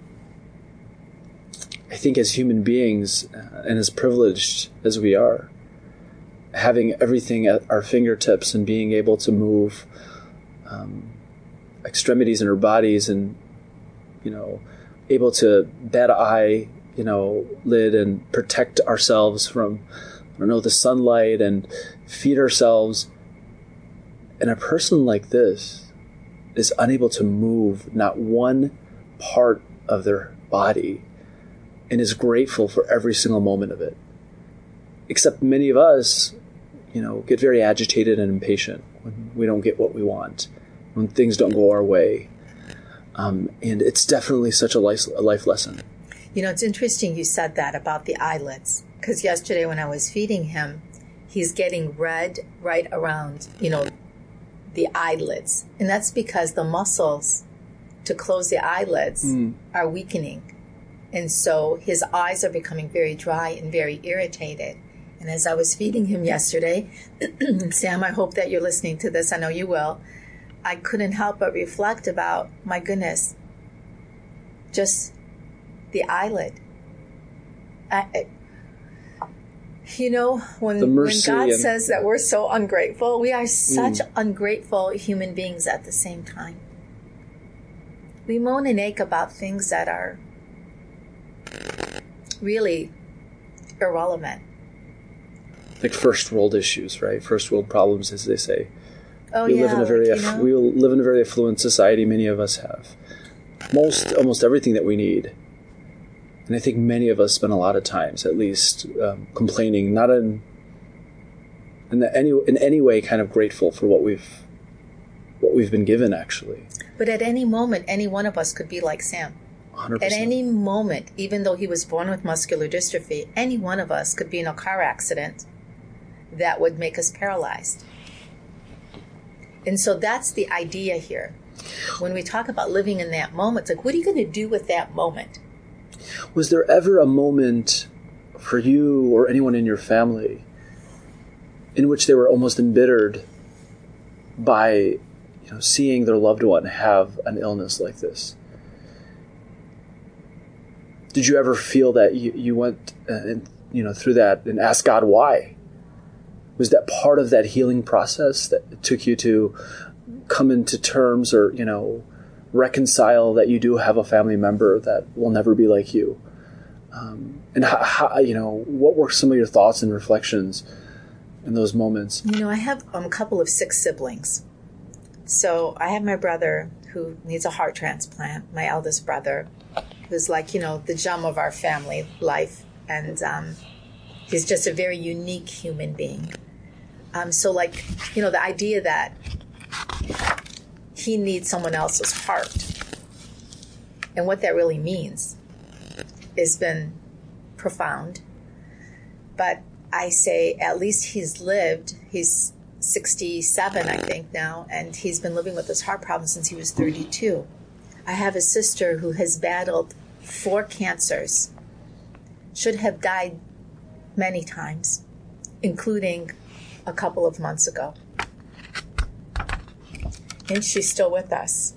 I think as human beings, uh, and as privileged as we are, having everything at our fingertips and being able to move um, extremities in our bodies, and, you know, able to bat an eye, you know, lid and protect ourselves from, I don't know, the sunlight, and feed ourselves. And a person like this is unable to move not one part of their body, and is grateful for every single moment of it. Except many of us, you know, get very agitated and impatient when we don't get what we want, when things don't go our way. Um, and it's definitely such a life, a life lesson. You know, it's interesting you said that about the eyelids, because yesterday when I was feeding him, he's getting red right around, you know, the eyelids. And that's because the muscles to close the eyelids mm. are weakening. And so his eyes are becoming very dry and very irritated. And as I was feeding him yesterday, Sam, I hope that you're listening to this. I know you will. I couldn't help but reflect about, my goodness, just the eyelid. I, I, you know, when, when God and, says that we're so ungrateful, we are such mm. ungrateful human beings at the same time. We moan and ache about things that are really irrelevant. Like first world issues, right? First world problems, as they say. Oh, we yeah, live in a very like, you know? we live in a very affluent society. Many of us have most almost everything that we need, and I think many of us spend a lot of times, at least, um, complaining, not in in the, any in any way, kind of grateful for what we've what we've been given, actually. But at any moment, any one of us could be like Sam. one hundred percent. At any moment, even though he was born with muscular dystrophy, any one of us could be in a car accident that would make us paralyzed. And so that's the idea here. When we talk about living in that moment, it's like, what are you going to do with that moment? Was there ever a moment for you or anyone in your family in which they were almost embittered by, you know, seeing their loved one have an illness like this? Did you ever feel that you, you went uh, and, you know, through that and asked God why? Was that part of that healing process that it took you to come into terms, or, you know, reconcile that you do have a family member that will never be like you? Um, and how, how, you know, what were some of your thoughts and reflections in those moments? You know, I have um, a couple of six siblings. So I have my brother who needs a heart transplant, my eldest brother, who's like, you know, the gem of our family life. And um, he's just a very unique human being. Um, so, like, you know, the idea that he needs someone else's heart and what that really means has been profound. But I say, at least he's lived. He's sixty-seven, I think, now, and he's been living with this heart problem since he was thirty-two. I have a sister who has battled four cancers, should have died many times, including a couple of months ago. And she's still with us.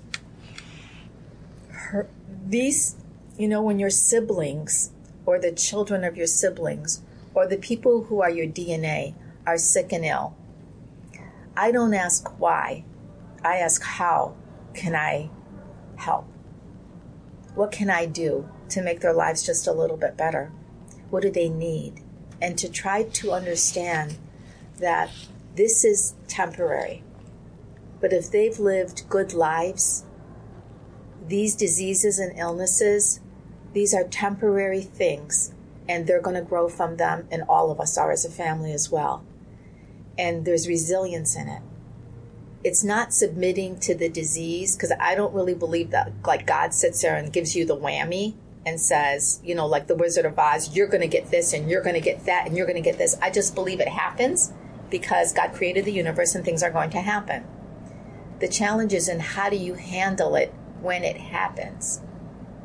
Her, these, you know, when your siblings or the children of your siblings or the people who are your D N A are sick and ill, I don't ask why. I ask, how can I help? What can I do to make their lives just a little bit better? What do they need? And to try to understand that this is temporary. But if they've lived good lives, these diseases and illnesses, these are temporary things, and they're going to grow from them, and all of us are as a family as well. And there's resilience in it. It's not submitting to the disease, because I don't really believe that, like, God sits there and gives you the whammy and says, you know, like the Wizard of Oz, you're going to get this and you're going to get that and you're going to get this. I just believe it happens because God created the universe and things are going to happen. The challenge is in how do you handle it when it happens.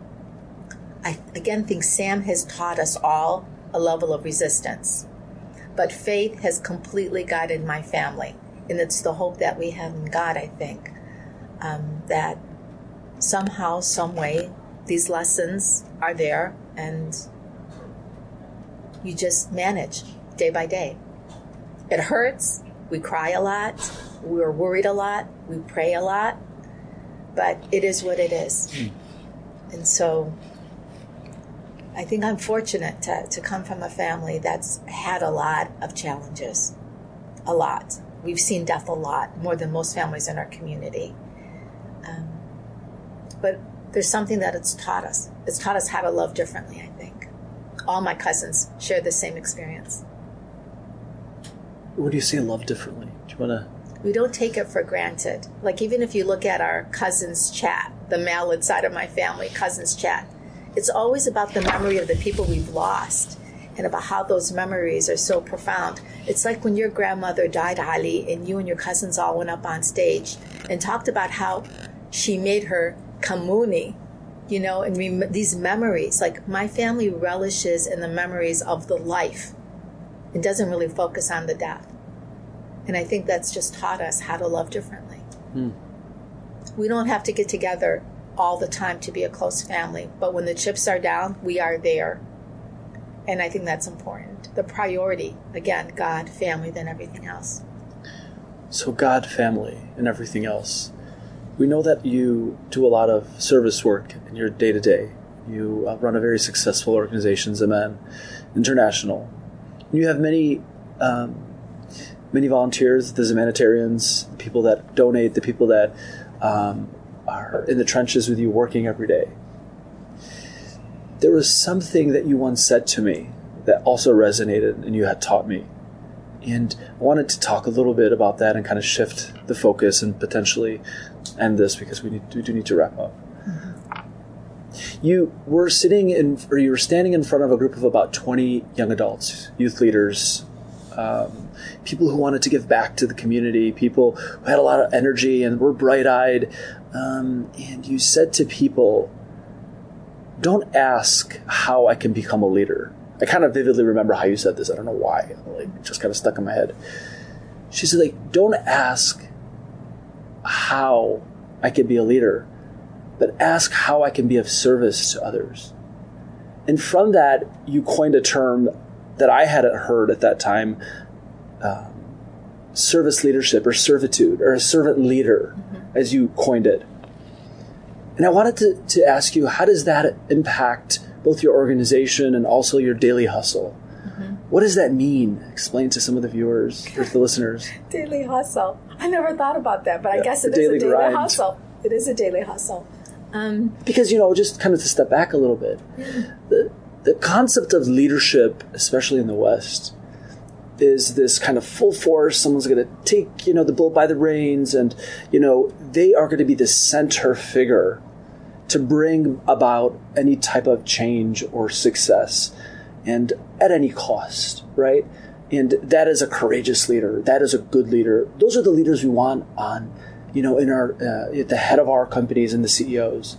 I, again, think Sam has taught us all a level of resistance. But faith has completely guided my family. And it's the hope that we have in God, I think, um, that somehow, some way, these lessons are there and you just manage day by day. It hurts. We cry a lot. We're worried a lot. We pray a lot. But it is what it is. Mm. And so I think I'm fortunate to, to come from a family that's had a lot of challenges. A lot. We've seen death a lot, more than most families in our community. Um, but there's something that it's taught us. It's taught us how to love differently, I think. All my cousins share the same experience. What do you say love differently? Do you want to... We don't take it for granted. Like, even if you look at our cousins chat, the Mallard side of my family, cousins chat, it's always about the memory of the people we've lost and about how those memories are so profound. It's like when your grandmother died, Ali, and you and your cousins all went up on stage and talked about how she made her kamuni, you know, and rem- these memories. Like, my family relishes in the memories of the life. It doesn't really focus on the death. And I think that's just taught us how to love differently. Mm. We don't have to get together all the time to be a close family, but when the chips are down, we are there. And I think that's important. The priority, again, God, family, then everything else. So God, family, and everything else. We know that you do a lot of service work in your day-to-day. You uh, run a very successful organization, Zeman International. You have many um, many volunteers, the Zemanitarians, the people that donate, the people that um, are in the trenches with you working every day. There was something that you once said to me that also resonated and you had taught me. And I wanted to talk a little bit about that and kind of shift the focus and potentially end this because we, need, we do need to wrap up. Mm-hmm. You were sitting in, or you were standing in front of a group of about twenty young adults, youth leaders, um, people who wanted to give back to the community, people who had a lot of energy and were bright-eyed. Um, and you said to people, don't ask how I can become a leader. I kind of vividly remember how you said this. I don't know why. Like, it just kind of stuck in my head. She said, like, don't ask how I can be a leader, but ask how I can be of service to others. And from that, you coined a term that I hadn't heard at that time, um, service leadership or servitude or a servant leader, mm-hmm. as you coined it. And I wanted to, to ask you, how does that impact both your organization and also your daily hustle? Mm-hmm. What does that mean? Explain to some of the viewers or the listeners. Daily hustle. I never thought about that, but yeah, I guess it is daily a daily grind. hustle. It is a daily hustle. Um, because, you know, just kind of to step back a little bit, yeah. the, the concept of leadership, especially in the West, is this kind of full force. Someone's going to take, you know, the bull by the reins, and, you know, they are going to be the center figure to bring about any type of change or success, and at any cost, right? And that is a courageous leader. That is a good leader. Those are the leaders we want on, you know, in our uh, at the head of our companies and the C E Os.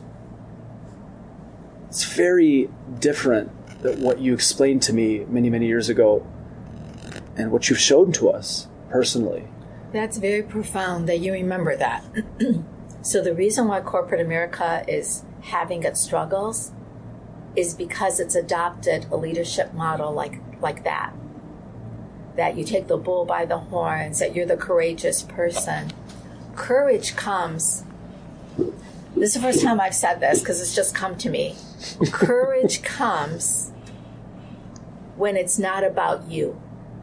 It's very different than what you explained to me many, many years ago, and what you've shown to us personally. That's very profound that you remember that. So the reason why corporate America is having its struggles is because it's adopted a leadership model like like that. That you take the bull by the horns, that you're the courageous person. Courage comes, this is the first time I've said this because it's just come to me. Courage comes when it's not about you.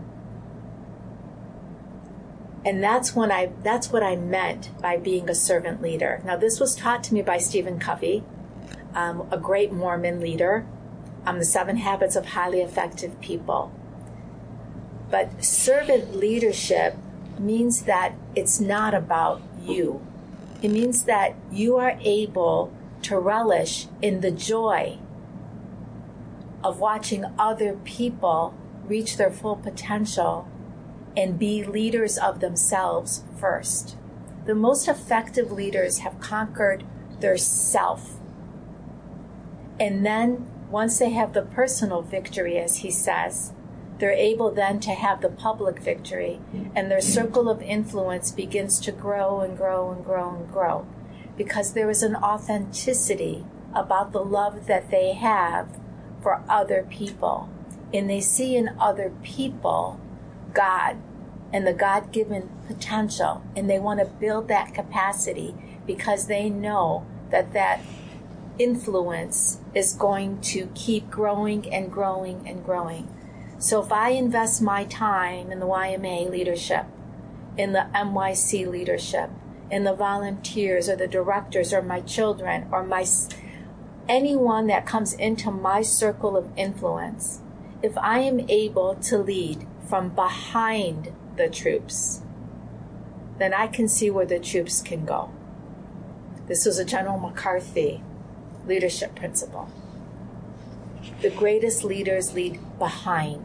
And that's when I that's what I meant by being a servant leader. Now, this was taught to me by Stephen Covey, um, a great Mormon leader, um, The Seven Habits of Highly Effective People. But servant leadership means that it's not about you. It means that you are able to relish in the joy of watching other people reach their full potential and be leaders of themselves first. The most effective leaders have conquered their self. And then once they have the personal victory, as he says, they're able then to have the public victory, and their circle of influence begins to grow and grow and grow and grow, because there is an authenticity about the love that they have for other people. And they see in other people God and the God-given potential, and they want to build that capacity because they know that that influence is going to keep growing and growing and growing. So if I invest my time in the Y M A leadership, in the M Y C leadership, in the volunteers or the directors or my children or my anyone that comes into my circle of influence, if I am able to lead from behind the troops, then I can see where the troops can go. This was a General McCarthy leadership principle. The greatest leaders lead behind,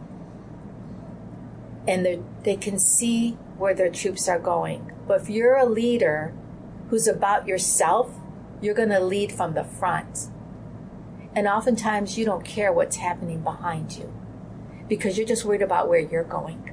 and they can see where their troops are going. But if you're a leader who's about yourself, you're going to lead from the front. And oftentimes you don't care what's happening behind you because you're just worried about where you're going.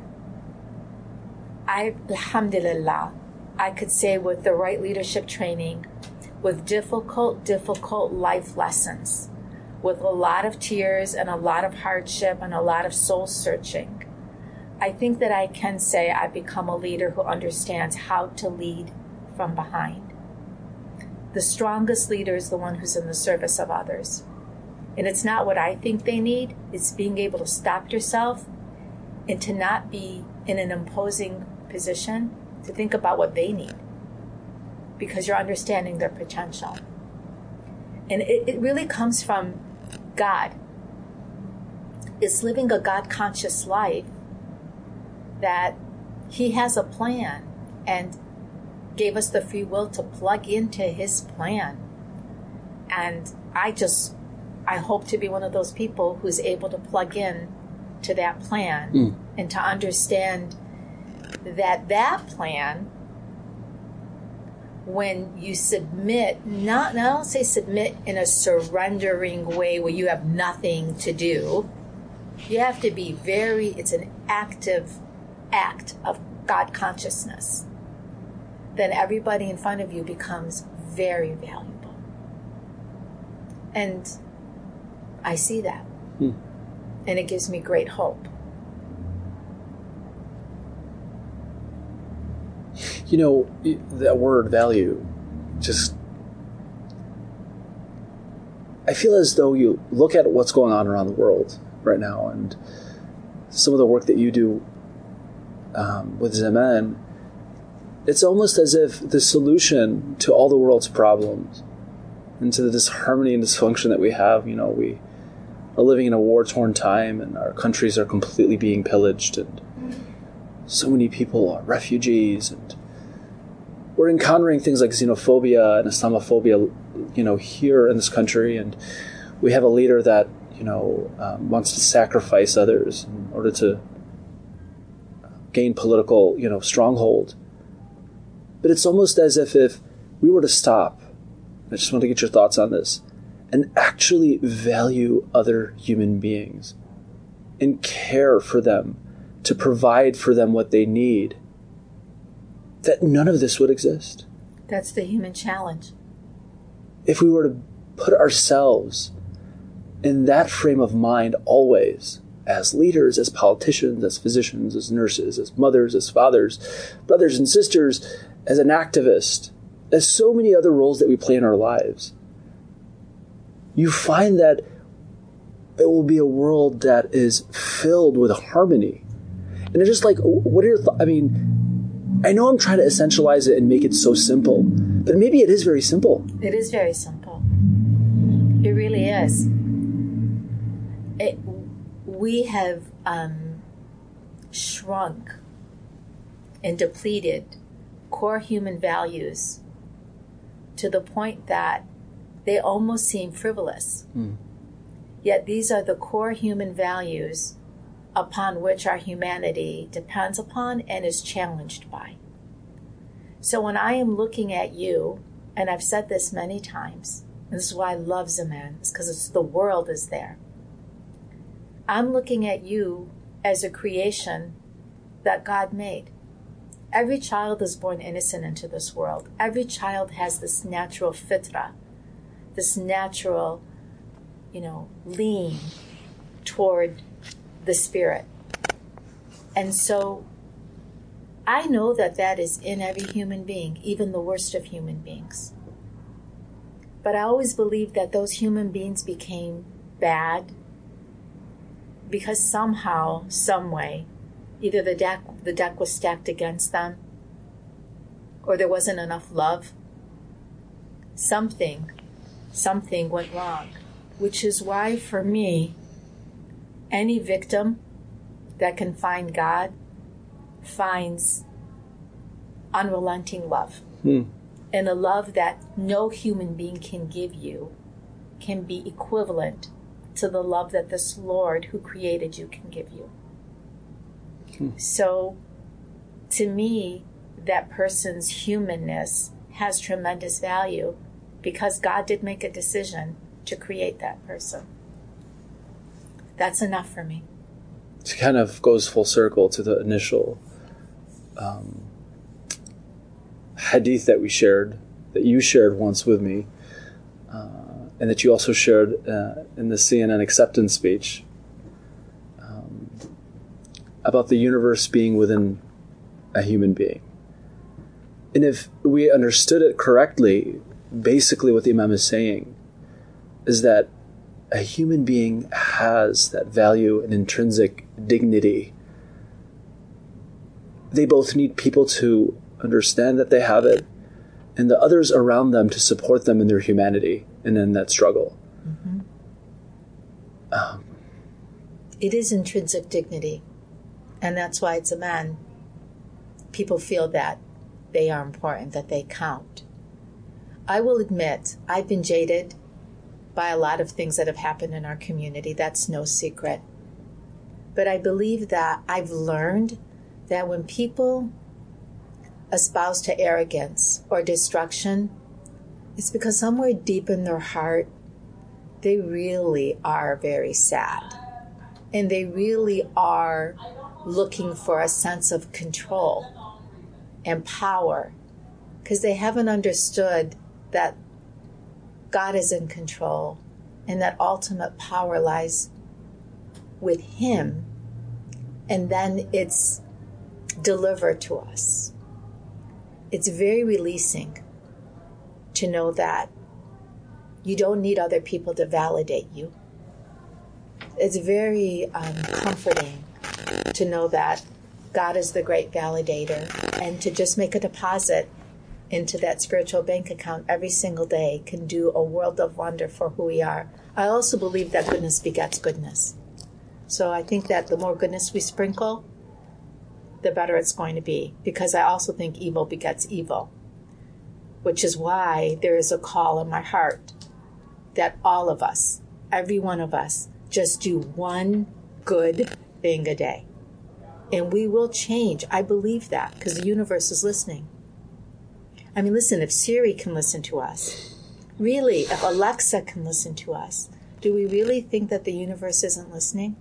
I, alhamdulillah, I could say with the right leadership training, with difficult, difficult life lessons, with a lot of tears and a lot of hardship and a lot of soul searching, I think that I can say I've become a leader who understands how to lead from behind. The strongest leader is the one who's in the service of others. And it's not what I think they need. It's being able to stop yourself and to not be in an imposing position, to think about what they need, because you're understanding their potential. And it, it really comes from God. It's living a God-conscious life, that He has a plan and gave us the free will to plug into His plan. And I just, I hope to be one of those people who's able to plug in to that plan mm. and to understand that that plan, when you submit, not, I don't say submit in a surrendering way where you have nothing to do. You have to be very, it's an active act of God consciousness. Then everybody in front of you becomes very valuable. And I see that. Hmm. And it gives me great hope. You know, that word value, just, I feel as though you look at what's going on around the world right now and some of the work that you do um, with Zaman, it's almost as if the solution to all the world's problems and to the disharmony and dysfunction that we have, you know, we are living in a war-torn time and our countries are completely being pillaged and so many people are refugees, and we're encountering things like xenophobia and Islamophobia, you know, here in this country, and we have a leader that, you know, um, wants to sacrifice others in order to gain political, you know, stronghold. But it's almost as if if we were to stop, I just want to get your thoughts on this, and actually value other human beings and care for them, to provide for them what they need, that none of this would exist. That's the human challenge. If we were to put ourselves in that frame of mind always, as leaders, as politicians, as physicians, as nurses, as mothers, as fathers, brothers and sisters, as an activist, as so many other roles that we play in our lives, you find that it will be a world that is filled with harmony. And it's just like, what are your thoughts? I mean, I know I'm trying to essentialize it and make it so simple, but maybe it is very simple. It is very simple. It really is. It, we have um, shrunk and depleted core human values to the point that they almost seem frivolous. Mm. Yet these are the core human values upon which our humanity depends upon and is challenged by. So when I am looking at you, and I've said this many times, and this is why I love Zaman, it's because it's the world is there. I'm looking at you as a creation that God made. Every child is born innocent into this world. Every child has this natural fitra, this natural, you know, lean toward the spirit. And so I know that that is in every human being, even the worst of human beings. But I always believed that those human beings became bad because somehow, some way, either the deck, the deck was stacked against them, or there wasn't enough love. Something, something went wrong, which is why, for me, any victim that can find God finds unrelenting love. Hmm. And a love that no human being can give you can be equivalent to the love that this Lord who created you can give you. Hmm. So, to me, that person's humanness has tremendous value because God did make a decision to create that person. That's enough for me. It kind of goes full circle to the initial um, hadith that we shared, that you shared once with me, uh, and that you also shared uh, in the C N N acceptance speech, um, about the universe being within a human being. And if we understood it correctly, basically what the Imam is saying is that a human being has that value and intrinsic dignity. They both need people to understand that they have it, and the others around them to support them in their humanity and in that struggle. Mm-hmm. Um, it is intrinsic dignity, and that's why it's a man. People feel that they are important, that they count. I will admit, I've been jaded by a lot of things that have happened in our community. That's no secret. But I believe that I've learned that when people espouse to arrogance or destruction, it's because somewhere deep in their heart, they really are very sad. And they really are looking for a sense of control and power, because they haven't understood that God is in control and that ultimate power lies with Him, and then it's delivered to us. It's very releasing to know that you don't need other people to validate you. It's very um, comforting to know that God is the great validator, and to just make a deposit into that spiritual bank account every single day can do a world of wonder for who we are. I also believe that goodness begets goodness. So I think that the more goodness we sprinkle, the better it's going to be, because I also think evil begets evil, which is why there is a call in my heart that all of us, every one of us, just do one good thing a day. And we will change. I believe that, because the universe is listening. I mean, listen, if Siri can listen to us, really, if Alexa can listen to us, do we really think that the universe isn't listening?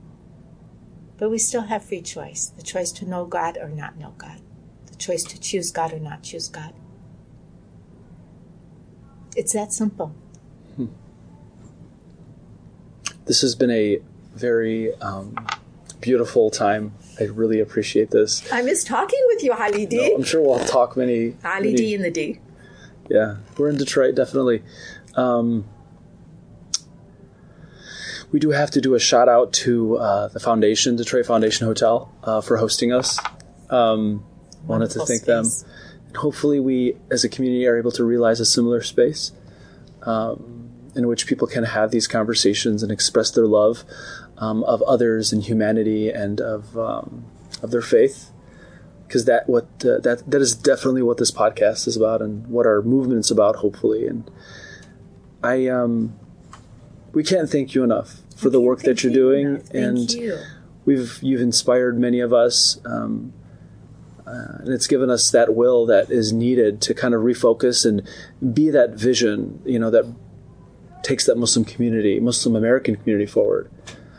But we still have free choice. The choice to know God or not know God. The choice to choose God or not choose God. It's that simple. Hmm. This has been a very um, beautiful time. I really appreciate this. I miss talking with you, Ali D. No, I'm sure we'll talk many... Ali many, D in the D. Yeah, we're in Detroit, definitely. Um, we do have to do a shout out to uh, the foundation, Detroit Foundation Hotel, uh, for hosting us. Um, wanted to thank space. them. And hopefully we, as a community, are able to realize a similar space um, in which people can have these conversations and express their love um, of others and humanity and of um, of their faith. Because that what uh, that that is definitely what this podcast is about, and what our movement's about, hopefully. And I um, we can't thank you enough for the work that you're doing, Thank and you. we've you've inspired many of us, um, uh, and it's given us that will that is needed to kind of refocus and be that vision, you know, that takes that Muslim community, Muslim American community forward.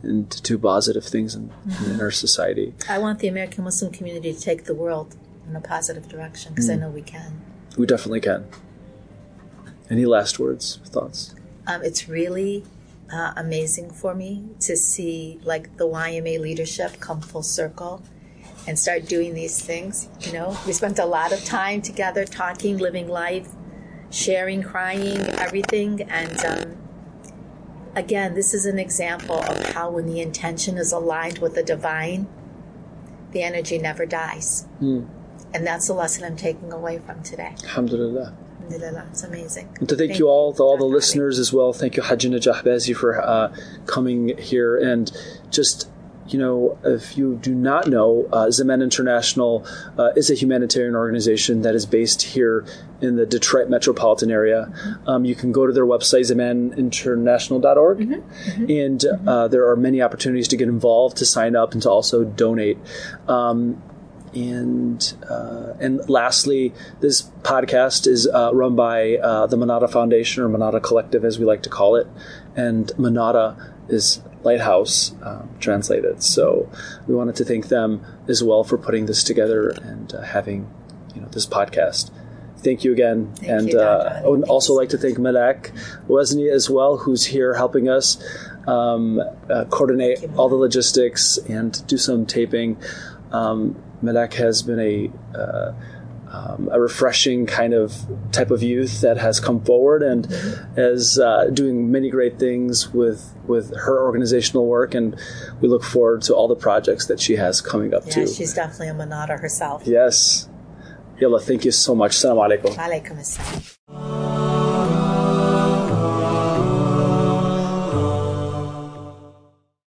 and to do positive things in, mm-hmm. in our society. I want the American Muslim community to take the world in a positive direction, because mm. I know we can. We definitely can. Any last words, thoughts? Um, it's really uh, amazing for me to see like the Y M A leadership come full circle and start doing these things. You know, we spent a lot of time together talking, living life, sharing, crying, everything. And um, again, this is an example of how when the intention is aligned with the divine, the energy never dies. Mm. And that's the lesson I'm taking away from today. Alhamdulillah. Alhamdulillah. It's amazing. And to thank, thank you all, to all the listeners as well. Thank you, Hajj Najah Bazi, for uh, coming here. And just, you know, if you do not know, uh, Zaman International uh, is a humanitarian organization that is based here in the Detroit metropolitan area. Mm-hmm. Um, you can go to their website, zaman international dot org, mm-hmm. Mm-hmm. and mm-hmm. Uh, there are many opportunities to get involved, to sign up, and to also donate. Um, And uh, and lastly, this podcast is uh, run by uh, the Manada Foundation, or Manada Collective, as we like to call it. And Manada is lighthouse, um, translated. So we wanted to thank them as well for putting this together and uh, having, you know, this podcast. Thank you again. Thank and you, uh, I would also like to thank Malak Wazni as well, who's here helping us um, uh, coordinate you, all the logistics and do some taping. Um, Malak has been a uh, um, a refreshing kind of type of youth that has come forward and mm-hmm. is uh, doing many great things with with her organizational work, and we look forward to all the projects that she has coming up yeah, too. Yeah, she's definitely a Manada herself. Yes. Yalla, thank you so much. Assalamu alaikum. Wa alaikum assalam.